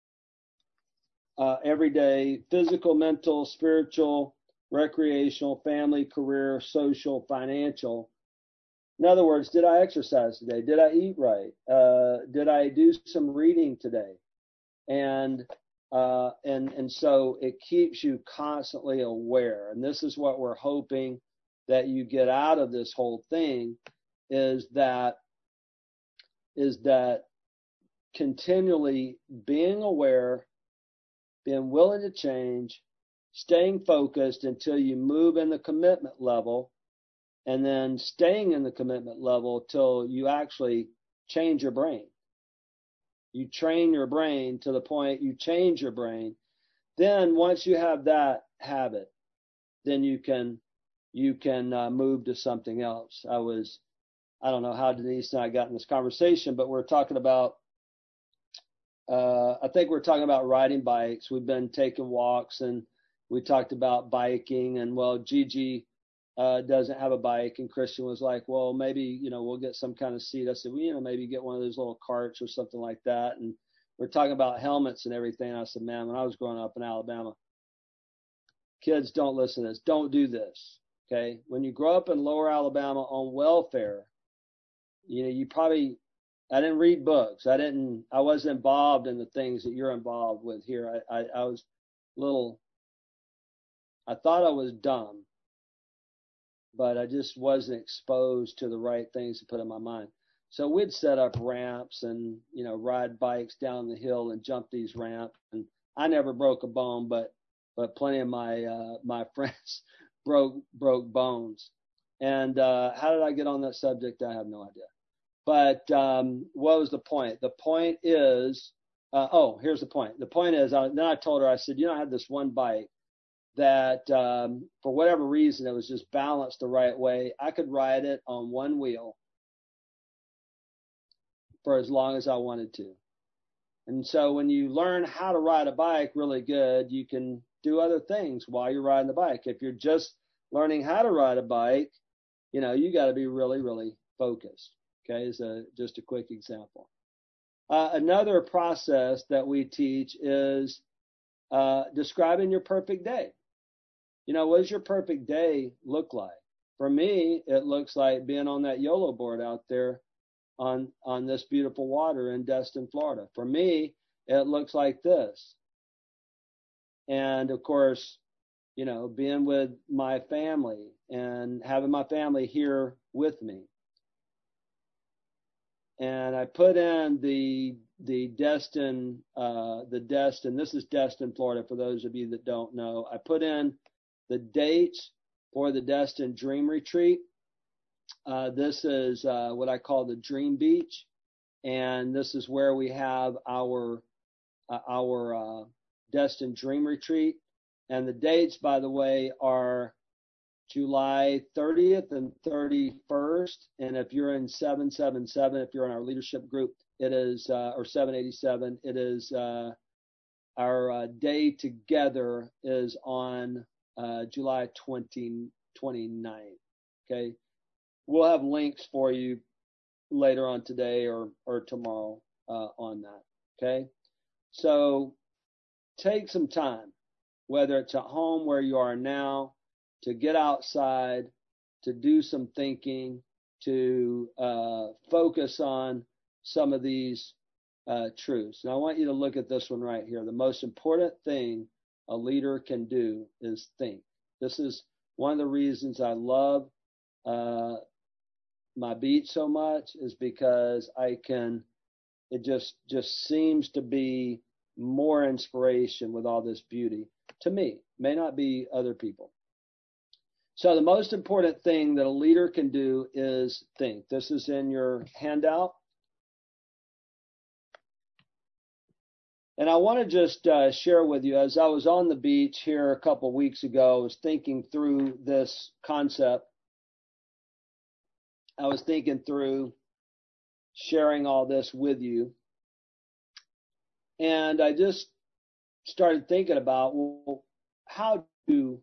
uh, every day: physical, mental, spiritual, recreational, family, career, social, financial. In other words, did I exercise today? Did I eat right? Uh, did I do some reading today? And Uh, and, and so it keeps you constantly aware. And this is what we're hoping that you get out of this whole thing, is that, is that continually being aware, being willing to change, staying focused until you move in the commitment level, and then staying in the commitment level till you actually change your brain. You train your brain to the point you change your brain. Then once you have that habit, then you can you can uh, move to something else. I was, I don't know how Denise and I got in this conversation, but we're talking about, uh, I think we're talking about riding bikes. We've been taking walks, and we talked about biking, and well, Gigi uh, doesn't have a bike, and Christian was like, well, maybe, you know, we'll get some kind of seat. I said, well, you know, maybe get one of those little carts or something like that. And we're talking about helmets and everything. I said, man, when I was growing up in Alabama, kids, don't listen to this. Don't do this. Okay. When you grow up in lower Alabama on welfare, you know, you probably, I didn't read books. I didn't, I wasn't involved in the things that you're involved with here. I, I, I was little, I thought I was dumb, but I just wasn't exposed to the right things to put in my mind. So we'd set up ramps and, you know, ride bikes down the hill and jump these ramps. And I never broke a bone, but, but plenty of my, uh, my friends broke, broke bones. And, uh, how did I get on that subject? I have no idea. But, um, what was the point? The point is, uh, oh, here's the point. The point is, I, then I told her, I said, you know, I had this one bike that um, for whatever reason, it was just balanced the right way. I could ride it on one wheel for as long as I wanted to. And so when you learn how to ride a bike really good, you can do other things while you're riding the bike. If you're just learning how to ride a bike, you know, you got to be really, really focused. Okay, is a, just a quick example. Uh, another process that we teach is uh, describing your perfect day. You know, what does your perfect day look like? For me, it looks like being on that YOLO board out there on, on this beautiful water in Destin, Florida. For me, it looks like this. And of course, you know, being with my family and having my family here with me. And I put in the the Destin, uh, the Destin, this is Destin, Florida, for those of you that don't know. I put in the dates for the Destin Dream Retreat. Uh, this is uh, what I call the Dream Beach, and this is where we have our uh, our uh, Destin Dream Retreat. And the dates, by the way, are July thirtieth and thirty-first. And if you're in seven seven seven, if you're in our leadership group, it is, uh, or seven eighty-seven, it is, uh, our uh, day together is on uh, July twentieth, twenty-ninth. Okay. We'll have links for you later on today or, or tomorrow uh, on that. Okay. So take some time, whether it's at home where you are now, to get outside, to do some thinking, to uh, focus on some of these uh, truths. And I want you to look at this one right here. The most important thing a leader can do is think. This is one of the reasons I love uh, my beat so much, is because I can, it just, just seems to be more inspiration with all this beauty to me. May not be other people. So the most important thing that a leader can do is think. This is in your handout. And I want to just uh, share with you, as I was on the beach here a couple weeks ago, I was thinking through this concept. I was thinking through sharing all this with you. And I just started thinking about, well, how do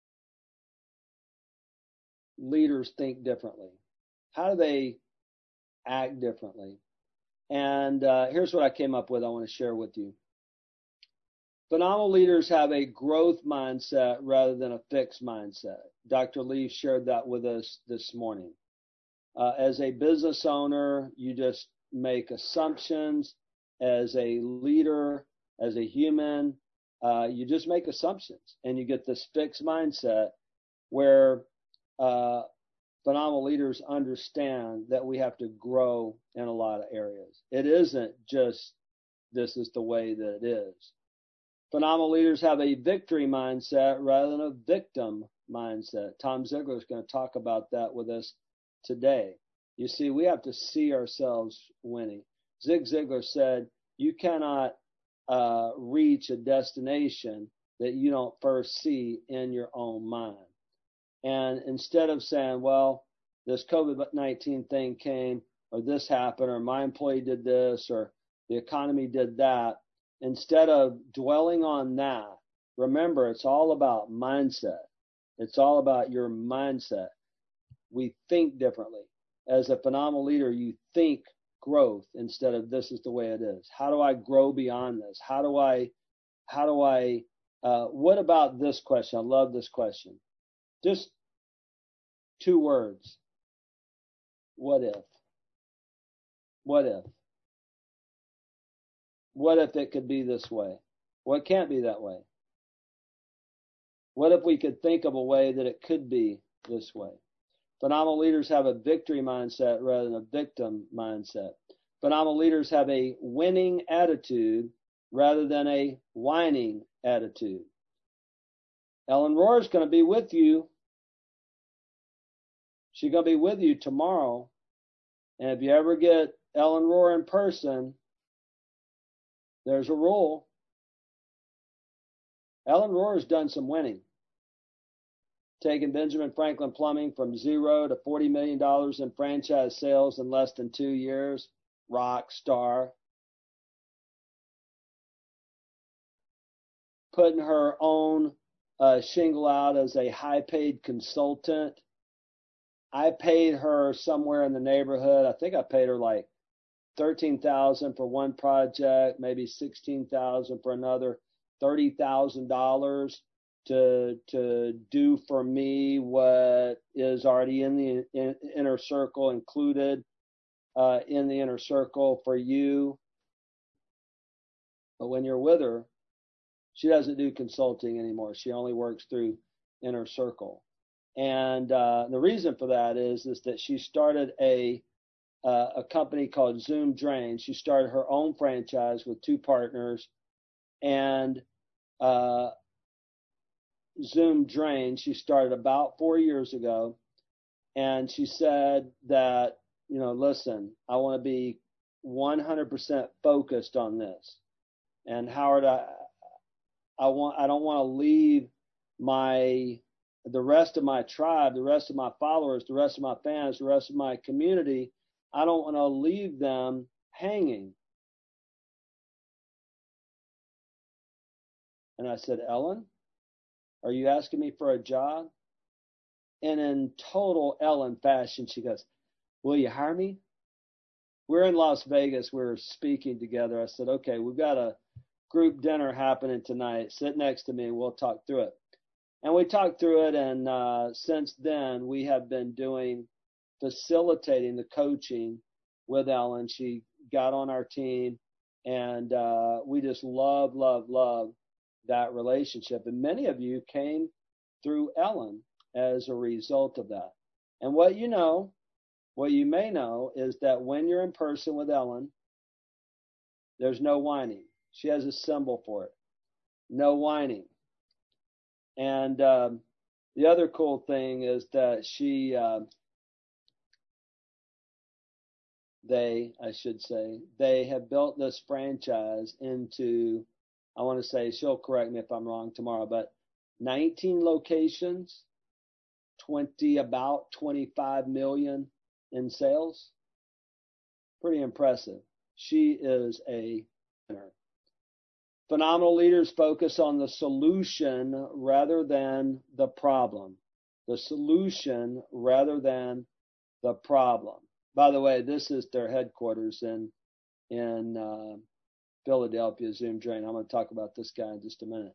leaders think differently? How do they act differently? And uh, here's what I came up with I want to share with you. Phenomenal leaders have a growth mindset rather than a fixed mindset. Doctor Lee shared that with us this morning. Uh, as a business owner, you just make assumptions. As a leader, as a human, uh, you just make assumptions, and you get this fixed mindset where uh, phenomenal leaders understand that we have to grow in a lot of areas. It isn't just this is the way that it is. Phenomenal leaders have a victory mindset rather than a victim mindset. Tom Ziegler is going to talk about that with us today. You see, we have to see ourselves winning. Zig Ziglar said, you cannot uh, reach a destination that you don't first see in your own mind. And instead of saying, well, this COVID nineteen thing came, or this happened, or my employee did this, or the economy did that, instead of dwelling on that, remember, it's all about mindset. It's all about your mindset. We think differently. As a phenomenal leader, you think growth instead of this is the way it is. How do I grow beyond this? How do I, how do I, uh, what about this question? I love this question. Just two words. What if? What if? What if it could be this way? Well, it can't be that way. What if we could think of a way that it could be this way? Phenomenal leaders have a victory mindset rather than a victim mindset. Phenomenal leaders have a winning attitude rather than a whining attitude. Ellen Rohr is going to be with you. She's going to be with you tomorrow. And if you ever get Ellen Rohr in person, there's a rule. Ellen Rohr has done some winning. Taken Benjamin Franklin Plumbing from zero to forty million dollars in franchise sales in less than two years. Rock star. Putting her own uh, shingle out as a high-paid consultant. I paid her somewhere in the neighborhood. I think I paid her like thirteen thousand dollars for one project, maybe sixteen thousand dollars for another, thirty thousand dollars. to to do for me what is already in the in, inner circle, included uh, in the inner circle for you. But when you're with her, she doesn't do consulting anymore. She only works through inner circle. And uh, the reason for that is, is that she started a uh, a company called Zoom Drain. She started her own franchise with two partners, and uh, Zoom Drain she started about four years ago. And she said that, you know, listen, I want to be one hundred percent focused on this. And Howard, I, I want, I don't want to leave my, the rest of my tribe, the rest of my followers, the rest of my fans, the rest of my community. I don't want to leave them hanging. And I said, Ellen, are you asking me for a job? And in total Ellen fashion, she goes, will you hire me? We're in Las Vegas. We're speaking together. I said, okay, we've got a group dinner happening tonight. Sit next to me and we'll talk through it. And we talked through it. And uh, since then, we have been doing, facilitating the coaching with Ellen. She got on our team. And uh, we just love, love, love that relationship. And many of you came through Ellen as a result of that. And what you know, what you may know is that when you're in person with Ellen, there's no whining. She has a symbol for it. No whining. And um, the other cool thing is that she, uh, they, I should say, they have built this franchise into, I want to say, she'll correct me if I'm wrong tomorrow, but nineteen locations, twenty, about twenty-five million in sales. Pretty impressive. She is a winner. Phenomenal leaders focus on the solution rather than the problem. The solution rather than the problem. By the way, this is their headquarters in in uh, Philadelphia, Zoom Drain. I'm going to talk about this guy in just a minute.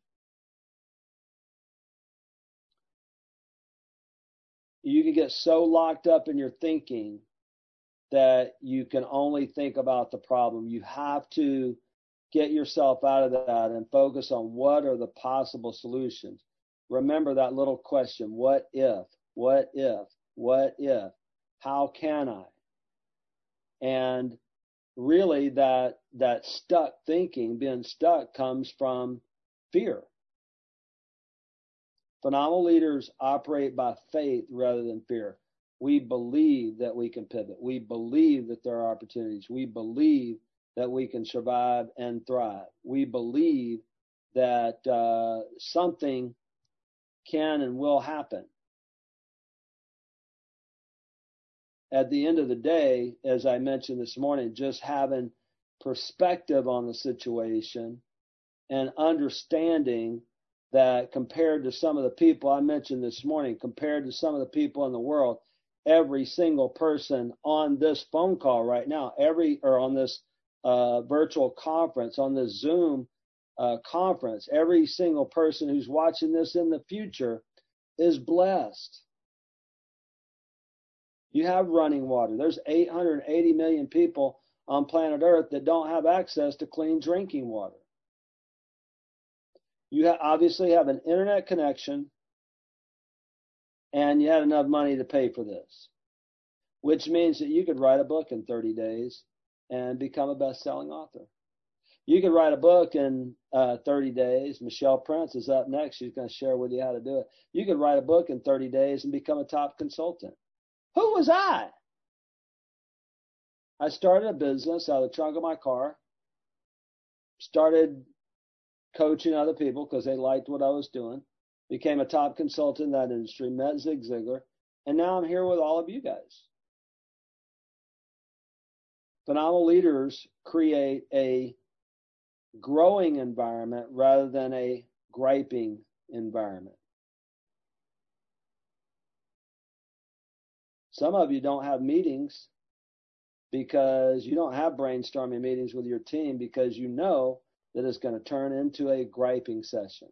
You can get so locked up in your thinking that you can only think about the problem. You have to get yourself out of that and focus on what are the possible solutions. Remember that little question, what if, what if, what if, how can I? And really that, that stuck thinking, being stuck, comes from fear. Phenomenal leaders operate by faith rather than fear. We believe that we can pivot. We believe that there are opportunities. We believe that we can survive and thrive. We believe that uh, something can and will happen. At the end of the day, as I mentioned this morning, just having perspective on the situation and understanding that compared to some of the people I mentioned this morning, compared to some of the people in the world, every single person on this phone call right now, every or on this uh, virtual conference, on this Zoom uh, conference, every single person who's watching this in the future is blessed. You have running water. There's eight hundred eighty million people on planet Earth that don't have access to clean drinking water. You ha- obviously have an internet connection, and you had enough money to pay for this, which means that you could write a book in thirty days and become a best-selling author. You could write a book in uh, thirty days. Michelle Prince is up next. She's going to share with you how to do it. You could write a book in thirty days and become a top consultant. Who was I? I started a business out of the trunk of my car, started coaching other people because they liked what I was doing, became a top consultant in that industry, met Zig Ziglar, and now I'm here with all of you guys. Phenomenal leaders create a growing environment rather than a griping environment. Some of you don't have meetings because you don't have brainstorming meetings with your team because you know that it's going to turn into a griping session.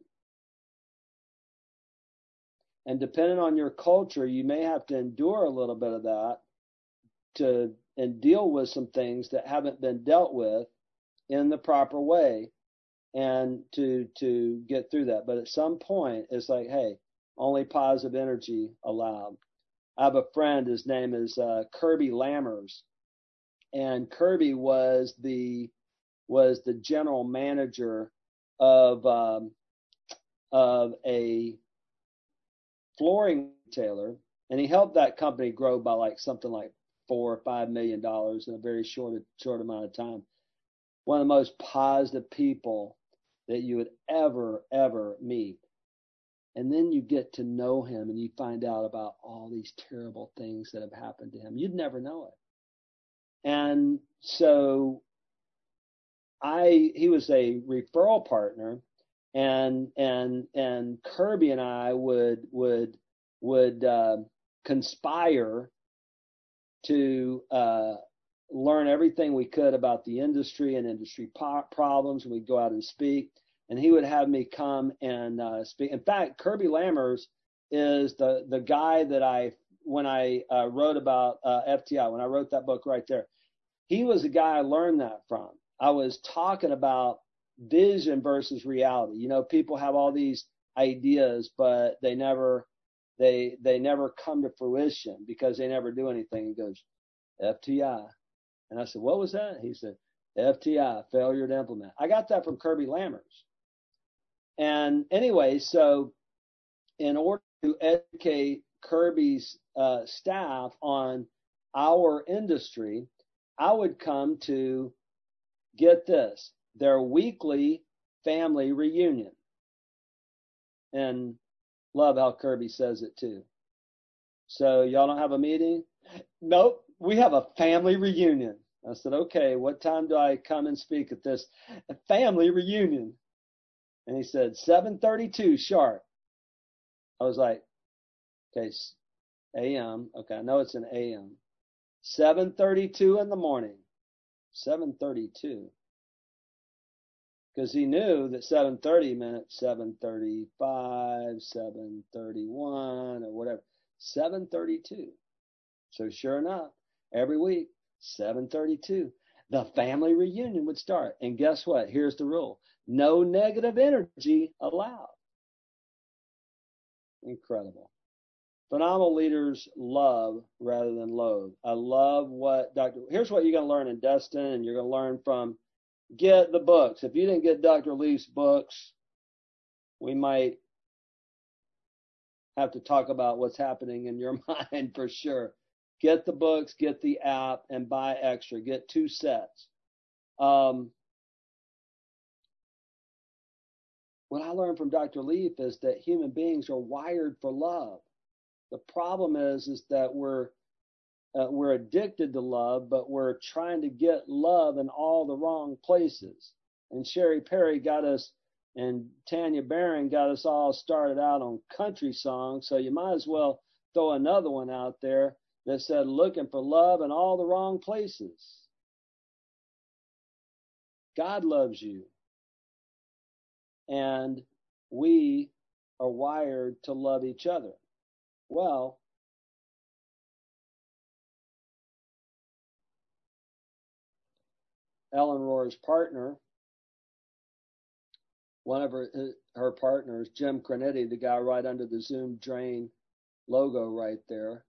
And depending on your culture, you may have to endure a little bit of that to and deal with some things that haven't been dealt with in the proper way and to to get through that. But at some point, it's like, hey, only positive energy allowed. I have a friend, his name is uh, Kirby Lammers, and Kirby was the was the general manager of um, of a flooring retailer, and he helped that company grow by like something like four or five million dollars in a very short short amount of time. One of the most positive people that you would ever ever meet. And then you get to know him and you find out about all these terrible things that have happened to him. You'd never know it. And so I he was a referral partner, and and and Kirby and I would would would uh, conspire to uh, learn everything we could about the industry and industry po- problems, and we'd go out and speak. And he would have me come and uh, speak. In fact, Kirby Lammers is the the guy that I, when I uh, wrote about uh, F T I, when I wrote that book right there, he was the guy I learned that from. I was talking about vision versus reality. You know, people have all these ideas, but they never they they never come to fruition because they never do anything. He goes, F T I. And I said, what was that? He said, F T I, failure to implement. I got that from Kirby Lammers. And anyway, so in order to educate Kirby's uh, staff on our industry, I would come to, get this, their weekly family reunion. And love how Kirby says it too. So y'all don't have a meeting? Nope, we have a family reunion. I said, okay, what time do I come and speak at this family reunion? And he said, seven thirty-two sharp. I was like, okay, A M. Okay, I know it's an A M. seven thirty-two in the morning. seven thirty-two. Because he knew that seven thirty meant seven thirty-five, seven thirty-one, or whatever. seven thirty-two. So sure enough, every week, seven thirty-two, the family reunion would start. And guess what? Here's the rule. No negative energy allowed. Incredible. Phenomenal leaders love rather than loathe. I love what Doctor Here's what you're going to learn in Destin, and you're going to learn from, get the books. If you didn't get Doctor Leaf's books, we might have to talk about what's happening in your mind for sure. Get the books, get the app, and buy extra. Get two sets. Um, what I learned from Doctor Leaf is that human beings are wired for love. The problem is, is that we're uh, we're addicted to love, but we're trying to get love in all the wrong places. And Sherry Perry got us, and Tanya Barron got us all started out on country songs. So you might as well throw another one out there that said, looking for love in all the wrong places. God loves you. And we are wired to love each other. Well, Ellen Rohr's partner, one of her, her partners, Jim Cronetti, the guy right under the Zoom Drain logo right there,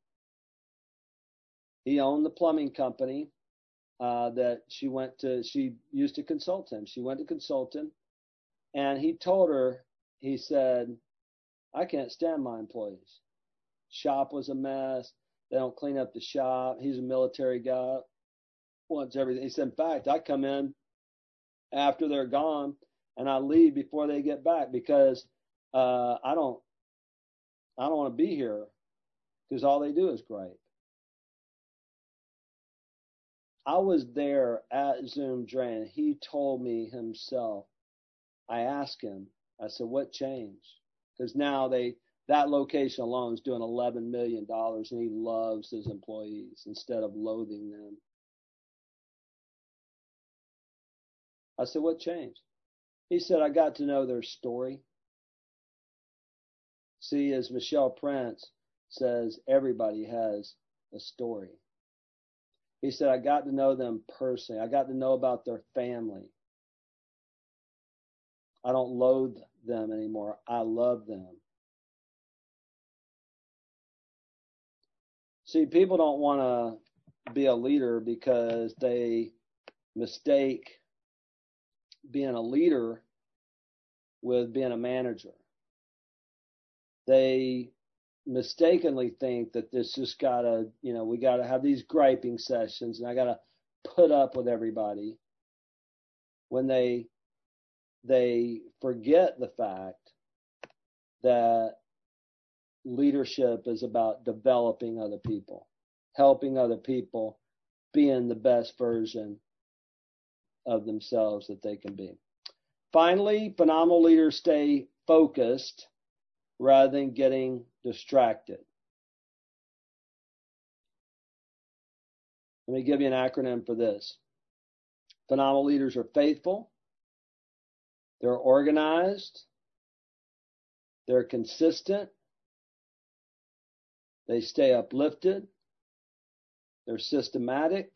he owned the plumbing company uh, that she went to, she used to consult him. She went to consult him, and he told her, he said, I can't stand my employees. Shop was a mess. They don't clean up the shop. He's a military guy, wants everything. He said, in fact, I come in after they're gone, and I leave before they get back because uh, I don't, I don't want to be here because all they do is gripe. I was there at Zoom Drain. He told me himself. I asked him, I said, what changed? Because now they, that location alone is doing eleven million dollars, and he loves his employees instead of loathing them. I said, what changed? He said, I got to know their story. See, as Michelle Prince says, everybody has a story. He said, I got to know them personally. I got to know about their family. I don't loathe them anymore. I love them. See, people don't want to be a leader because they mistake being a leader with being a manager. They mistakenly think that this just gotta, you know, we gotta have these griping sessions and I gotta put up with everybody, when they they forget the fact that leadership is about developing other people, helping other people being the best version of themselves that they can be. Finally, phenomenal leaders stay focused rather than getting distracted. Let me give you an acronym for this. Phenomenal leaders are faithful, they're organized, they're consistent, they stay uplifted, they're systematic,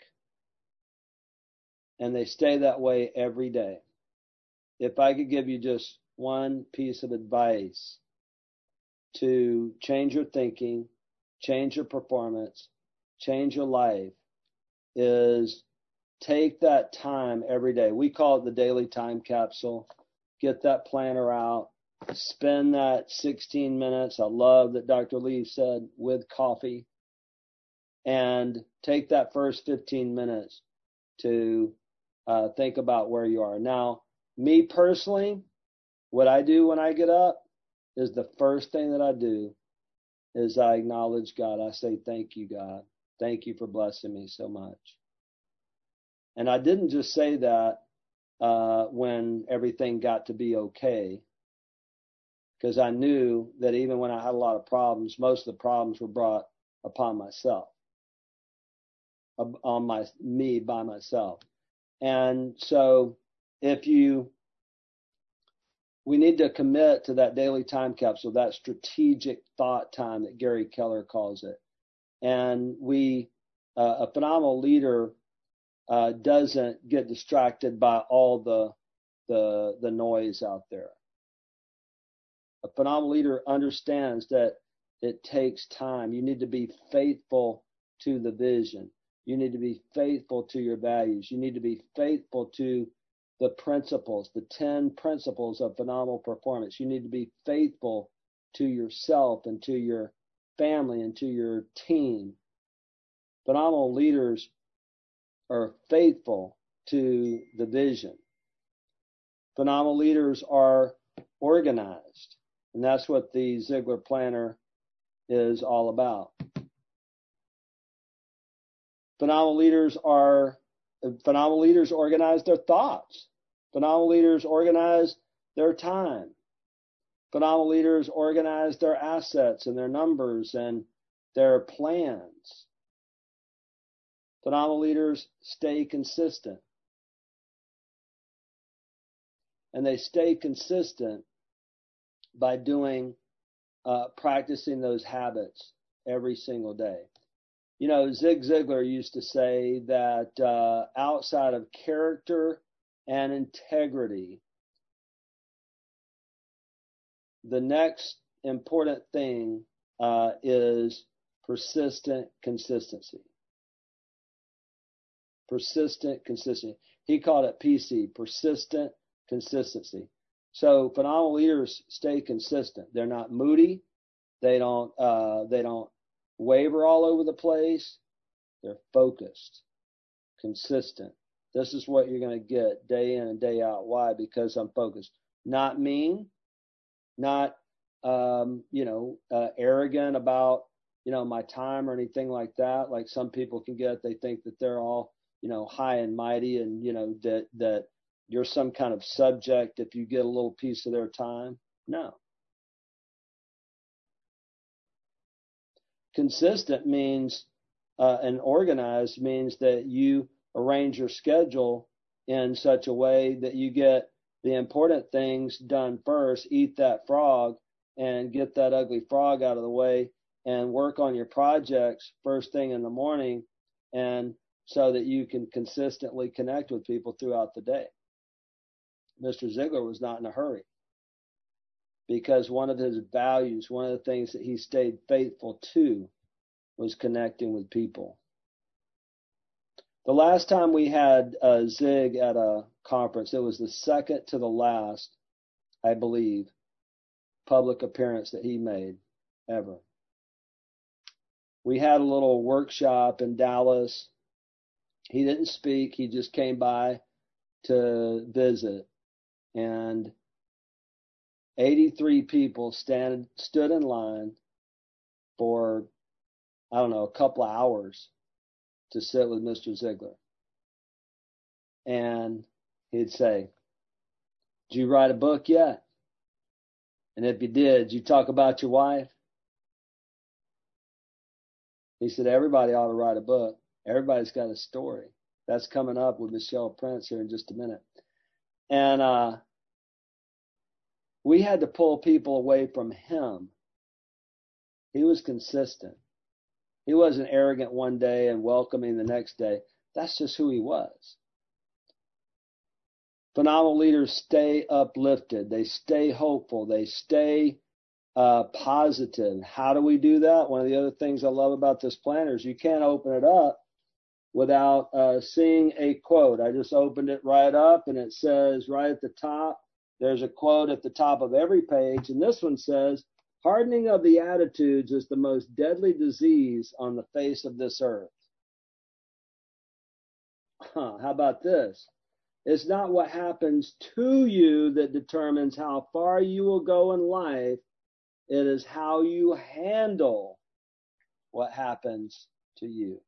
and they stay that way every day. If I could give you just one piece of advice to change your thinking, change your performance, change your life, is take that time every day. We call it the daily time capsule. Get that planner out. Spend that sixteen minutes. I love that Doctor Lee said with coffee. And take that first fifteen minutes to uh, think about where you are. Now, me personally, what I do when I get up is the first thing that I do is I acknowledge God. I say, thank you, God. Thank you for blessing me so much. And I didn't just say that uh, when everything got to be okay, because I knew that even when I had a lot of problems, most of the problems were brought upon myself, on my me by myself. And so if you, we need to commit to that daily time capsule, that strategic thought time that Gary Keller calls it. And we, uh, a phenomenal leader uh, doesn't get distracted by all the, the, the noise out there. A phenomenal leader understands that it takes time. You need to be faithful to the vision. You need to be faithful to your values. You need to be faithful to the principles, the ten principles of phenomenal performance. You need to be faithful to yourself and to your family and to your team. Phenomenal leaders are faithful to the vision. Phenomenal leaders are organized, and that's what the Ziglar Planner is all about. Phenomenal leaders are phenomenal leaders organize their thoughts. Phenomenal leaders organize their time. Phenomenal leaders organize their assets and their numbers and their plans. Phenomenal leaders stay consistent. And they stay consistent by doing, uh, practicing those habits every single day. You know, Zig Ziglar used to say that uh, outside of character and integrity, the next important thing uh, is persistent consistency. Persistent consistency. He called it P C, persistent consistency. So phenomenal leaders stay consistent. They're not moody. They don't. Uh, they don't waver all over the place. They're focused, consistent. This is what you're going to get day in and day out. Why? Because I'm focused. Not mean, not um, you know, uh, arrogant about, you know, my time or anything like that. Like some people can get, they think that they're all, you know, high and mighty, and you know that that you're some kind of subject if you get a little piece of their time. No. Consistent means, uh, and organized means that you arrange your schedule in such a way that you get the important things done first, eat that frog, and get that ugly frog out of the way, and work on your projects first thing in the morning, and so that you can consistently connect with people throughout the day. Mister Ziglar was not in a hurry, because one of his values, one of the things that he stayed faithful to, was connecting with people. The last time we had uh, Zig at a conference, it was the second to the last, I believe, public appearance that he made ever. We had a little workshop in Dallas. He didn't speak. He just came by to visit. And eighty-three people stand, stood in line for, I don't know, a couple of hours to sit with Mister Ziglar. And he'd say, "Did you write a book yet? And if you did, did you talk about your wife?" He said, everybody ought to write a book. Everybody's got a story. That's coming up with Michelle Prince here in just a minute. And uh, we had to pull people away from him. He was consistent. He wasn't arrogant one day and welcoming the next day. That's just who he was. Phenomenal leaders stay uplifted. They stay hopeful. They stay uh, positive. How do we do that? One of the other things I love about this planner is you can't open it up without uh, seeing a quote. I just opened it right up, and it says right at the top, there's a quote at the top of every page, and this one says, "Hardening of the attitudes is the most deadly disease on the face of this earth." Huh, how about this? It's not what happens to you that determines how far you will go in life. It is how you handle what happens to you.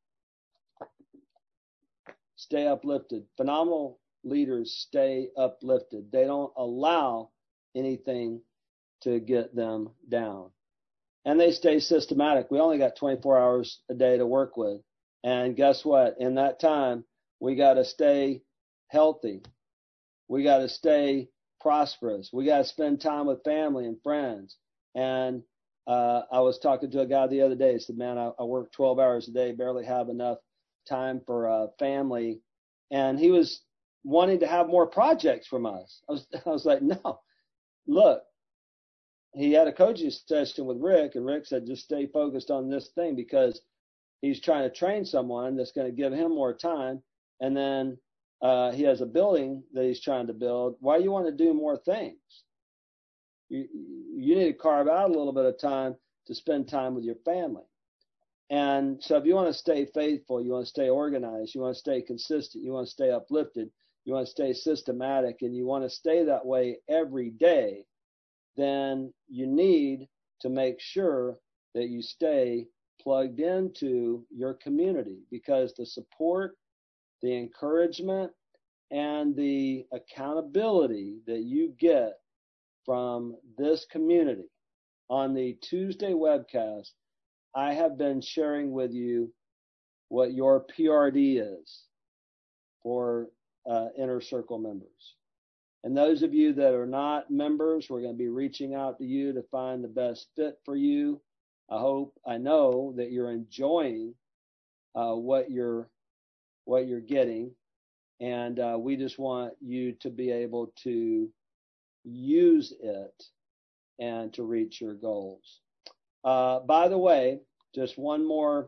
Stay uplifted. Phenomenal leaders stay uplifted. They don't allow anything to get them down. And they stay systematic. We only got twenty-four hours a day to work with. And guess what? In that time, we got to stay healthy. We got to stay prosperous. We got to spend time with family and friends. And uh, I was talking to a guy the other day. He said, "Man, I, I work twelve hours a day, barely have enough time for uh, family." And he was wanting to have more projects from us. I was, I was like, no, look, he had a coaching session with Rick, and Rick said, just stay focused on this thing, because he's trying to train someone that's going to give him more time. And then uh, he has a building that he's trying to build. Why do you want to do more things? You, you need to carve out a little bit of time to spend time with your family. And so if you want to stay faithful, you want to stay organized, you want to stay consistent, you want to stay uplifted, you want to stay systematic, and you want to stay that way every day, then you need to make sure that you stay plugged into your community, because the support, the encouragement, and the accountability that you get from this community on the Tuesday webcast, I have been sharing with you what your P R D is for uh, Inner Circle members. And those of you that are not members, we're going to be reaching out to you to find the best fit for you. I hope, I know that you're enjoying uh, what you're what you're getting, and uh, we just want you to be able to use it and to reach your goals. Uh, by the way, just one more,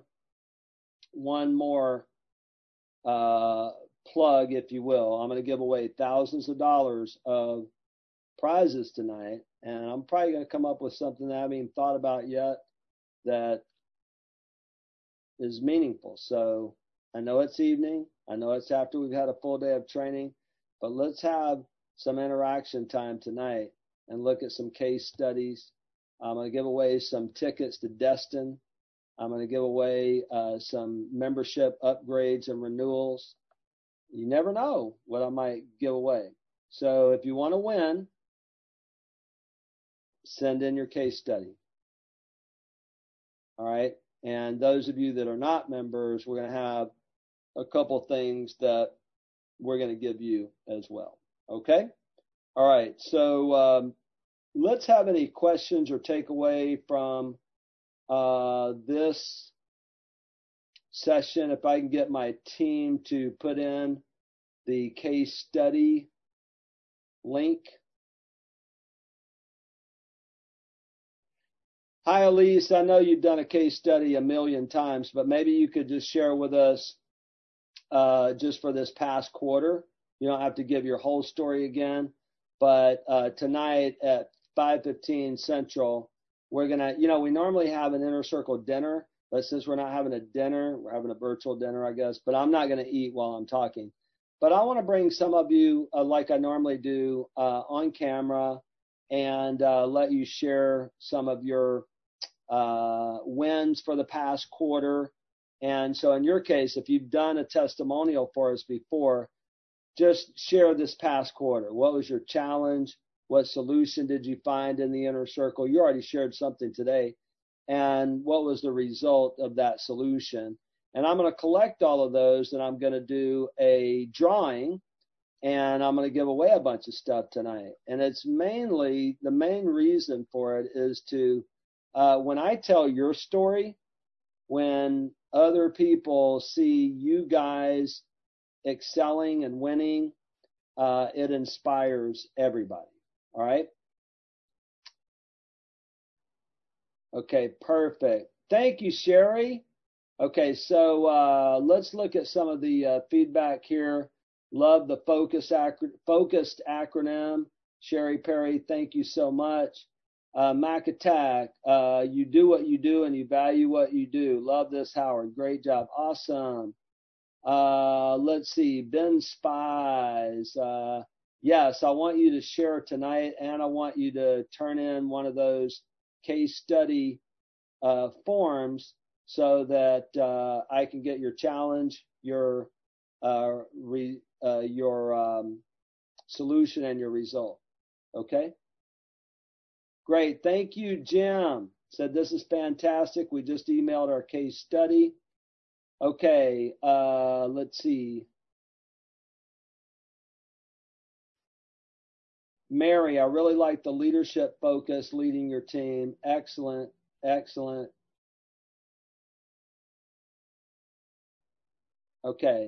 one more uh, plug, if you will. I'm going to give away thousands of dollars of prizes tonight, and I'm probably going to come up with something that I haven't even thought about yet that is meaningful. So I know it's evening. I know it's after we've had a full day of training, but let's have some interaction time tonight and look at some case studies. I'm going to give away some tickets to Destin. I'm going to give away uh, some membership upgrades and renewals. You never know what I might give away. So if you want to win, send in your case study. All right. And those of you that are not members, we're going to have a couple things that we're going to give you as well. Okay. All right. So, um, let's have any questions or takeaway from uh, this session. If I can get my team to put in the case study link. Hi, Elise. I know you've done a case study a million times, but maybe you could just share with us uh, just for this past quarter. You don't have to give your whole story again. But uh, tonight at five fifteen Central, we're going to, you know, we normally have an Inner Circle dinner, but since we're not having a dinner, we're having a virtual dinner, I guess. But I'm not going to eat while I'm talking. But I want to bring some of you, uh, like I normally do, uh, on camera and uh, let you share some of your uh, wins for the past quarter. And so in your case, if you've done a testimonial for us before, just share this past quarter. What was your challenge? What solution did you find in the Inner Circle? You already shared something today. And what was the result of that solution? And I'm going to collect all of those, and I'm going to do a drawing, and I'm going to give away a bunch of stuff tonight. And it's mainly, the main reason for it is to, uh, when I tell your story, when other people see you guys excelling and winning, uh, it inspires everybody. All right? Okay, perfect. Thank you, Sherry. Okay, so uh, let's look at some of the uh, feedback here. Love the focus acro- focused acronym. Sherry Perry, thank you so much. Uh, Mac Attack, uh, you do what you do and you value what you do. Love this, Howard. Great job. Awesome. Uh, let's see. Ben Spies. Uh, yes, I want you to share tonight, and I want you to turn in one of those case study uh, forms so that uh, I can get your challenge, your uh, re, uh, your um, solution, and your result. Okay? Great. Thank you, Jim. Said this is fantastic. We just emailed our case study. Okay, uh, let's see. Mary, I really like the leadership focus, leading your team. Excellent, excellent. Okay.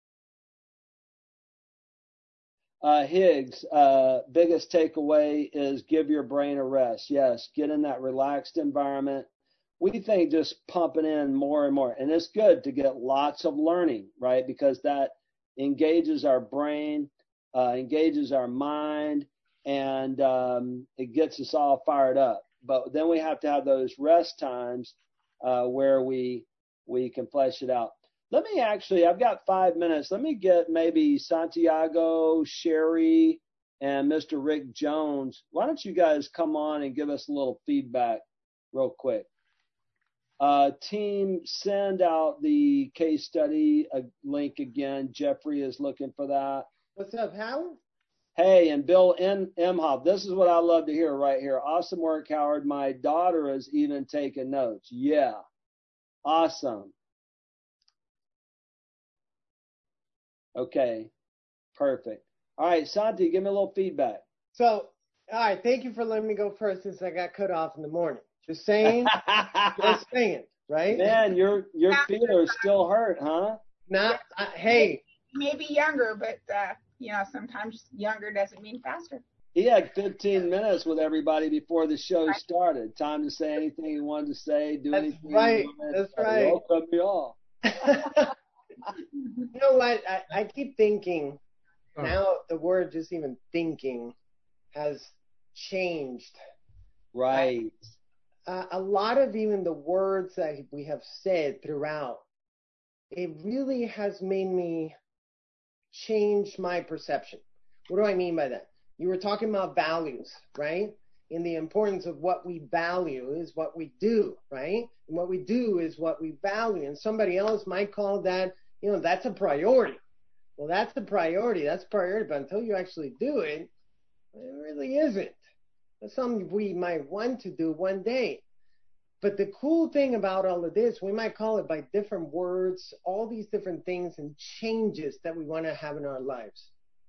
Uh, Higgs, uh, biggest takeaway is give your brain a rest. Yes, get in that relaxed environment. We think just pumping in more and more. And it's good to get lots of learning, right? Because that engages our brain, uh, engages our mind, and um, it gets us all fired up. But then we have to have those rest times uh, where we we can flesh it out. Let me actually, I've got five minutes. Let me get maybe Santiago, Sherry, and Mister Rick Jones. Why don't you guys come on and give us a little feedback real quick? Uh, team, send out the case study uh, link again. Jeffrey is looking for that. What's up, Howard? Hey, and Bill M. Emhoff, this is what I love to hear right here. Awesome work, Howard. My daughter is even taking notes. Yeah, awesome. Okay, perfect. All right, Santi, give me a little feedback. So, all right, thank you for letting me go first since I got cut off in the morning. Just saying, just saying, right? Man, your your feelers still hurt, huh? Not, uh, hey. Maybe younger, but, uh, you know, sometimes younger doesn't mean faster. He had fifteen minutes with everybody before the show started. Time to say anything he wanted to say, do That's anything right. he wanted. That's right. All cut me off. You know what? I, I keep thinking, now the word just even thinking has changed. Right. Uh, a lot of even the words that we have said throughout, it really has made me change my perception. What do I mean by that? You were talking about values, right? And the importance of what we value is what we do, right? And what we do is what we value. And somebody else might call that, you know, that's a priority. Well, that's a priority. That's a priority. But until you actually do it, it really isn't. That's something we might want to do one day. But the cool thing about all of this, we might call it by different words, all these different things and changes that we want to have in our lives.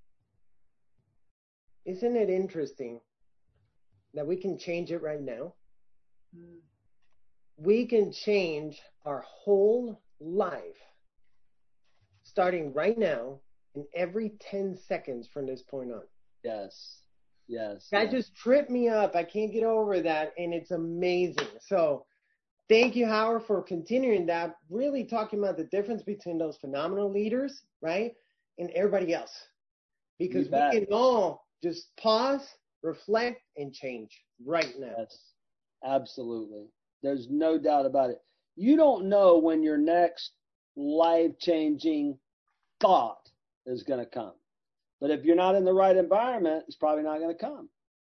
Isn't it interesting that we can change it right now? Mm. We can change our whole life starting right now in every ten seconds from this point on. Yes. Yes. That yes. just tripped me up. I can't get over that, and it's amazing. So thank you, Howard, for continuing that, really talking about the difference between those phenomenal leaders, right, and everybody else. Because we can all just pause, reflect, and change right now. Yes, absolutely. There's no doubt about it. You don't know when your next life-changing thought is going to come. But if you're not in the right environment, it's probably not going to come.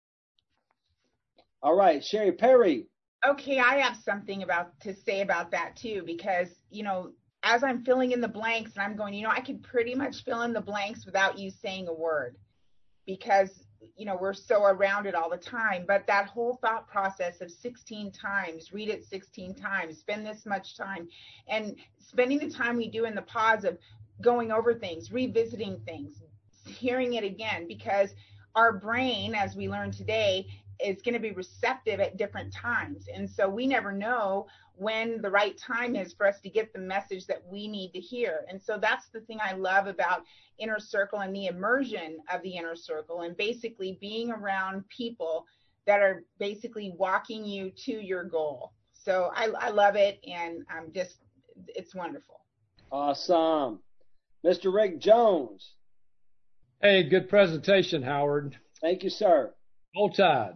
All right, Sherry Perry. Okay, I have something about to say about that too, because, you know, as I'm filling in the blanks and I'm going, you know, I could pretty much fill in the blanks without you saying a word, because, you know, we're so around it all the time. But that whole thought process of sixteen times, read it sixteen times, spend this much time, and spending the time we do in the pause of going over things, revisiting things, hearing it again, because our brain, as we learned today, is going to be receptive at different times. And so we never know when the right time is for us to get the message that we need to hear. And so that's the thing I love about Inner Circle and the immersion of the Inner Circle, and basically being around people that are basically walking you to your goal. So I, I love it, and I'm just, it's wonderful. Awesome. Mister Rick Jones. Hey, good presentation, Howard. Thank you, sir. Roll Tide.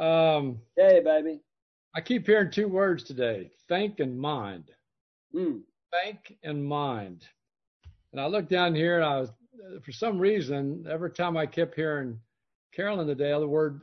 Um, hey, baby. I keep hearing two words today, think and mind. Mm. Think and mind. And I looked down here, and I was, for some reason, every time I kept hearing Carolyn today, the word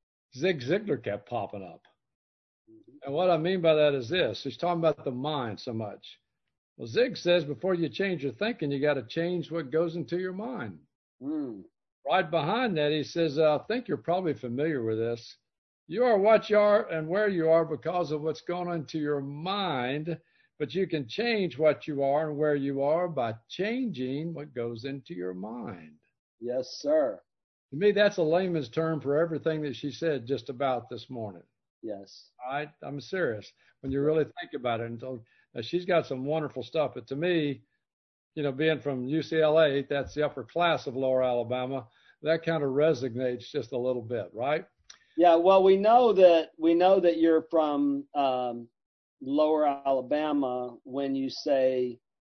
Zig Ziglar kept popping up. Mm-hmm. And what I mean by that is this. He's talking about the mind so much. Well, Zig says before you change your thinking, you got to change what goes into your mind. Mm. Right behind that, he says, I think you're probably familiar with this. You are what you are and where you are because of what's going into your mind, but you can change what you are and where you are by changing what goes into your mind. Yes, sir. To me, that's a layman's term for everything that she said just about this morning. Yes. All right? I'm serious. When you really think about it, and so, now she's got some wonderful stuff, but to me, you know, being from U C L A, that's the upper class of Lower Alabama, that kind of resonates just a little bit, right? Yeah, well, we know that we know that you're from um, Lower Alabama when you say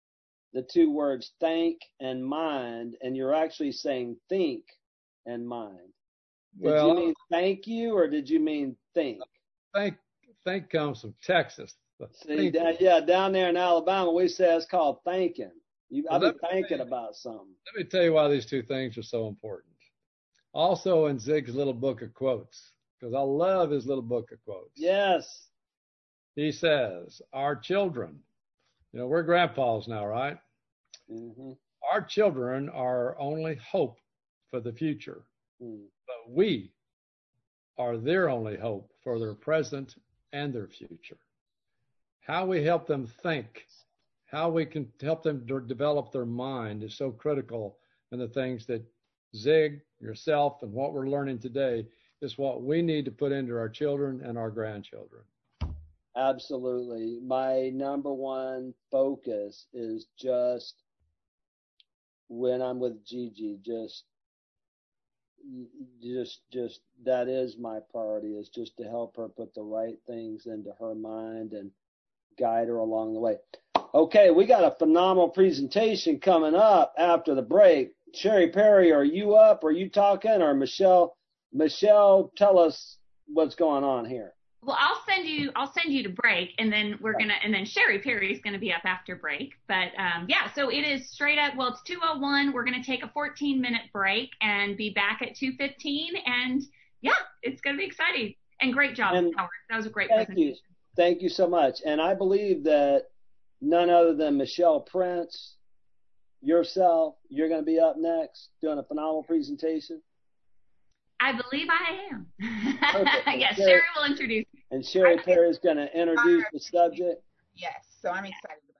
the two words think and mind, and you're actually saying think and mind. Did well, you mean thank you, or did you mean think? Think, think comes from Texas. See, da- yeah, down there in Alabama, we say it's called thinking. You, I've been thinking about something. Let me tell you why these two things are so important. Also in Zig's little book of quotes, because I love his little book of quotes. Yes. He says, our children, you know, we're grandpas now, right? Mm-hmm. Our children are only hope for the future, mm. but we are their only hope for their present and their future. How we help them think, how we can help them de- develop their mind is so critical in the things that Zig, yourself, and what we're learning today is what we need to put into our children and our grandchildren. Absolutely. My number one focus is just when I'm with Gigi, just, just, just that is my priority, is just to help her put the right things into her mind and guide her along the way. Okay, we got a phenomenal presentation coming up after the break. Sherry Perry, are you up? Are you talking? Or Michelle? Michelle, tell us what's going on here. Well, I'll send you. I'll send you to break, and then we're gonna, and then Sherry Perry is gonna be up after break. But um, yeah, so it is straight up. Well, it's two oh one. We're gonna take a fourteen minute break and be back at two fifteen. And yeah, it's gonna be exciting. And great job, and Howard. That was a great thank presentation. You. Thank you so much. And I believe that none other than Michelle Prince, yourself, you're going to be up next doing a phenomenal presentation. I believe I am. Okay. Yes, Sherry will introduce me. And Sherry Perry is going to introduce the subject. Yes, so I'm excited.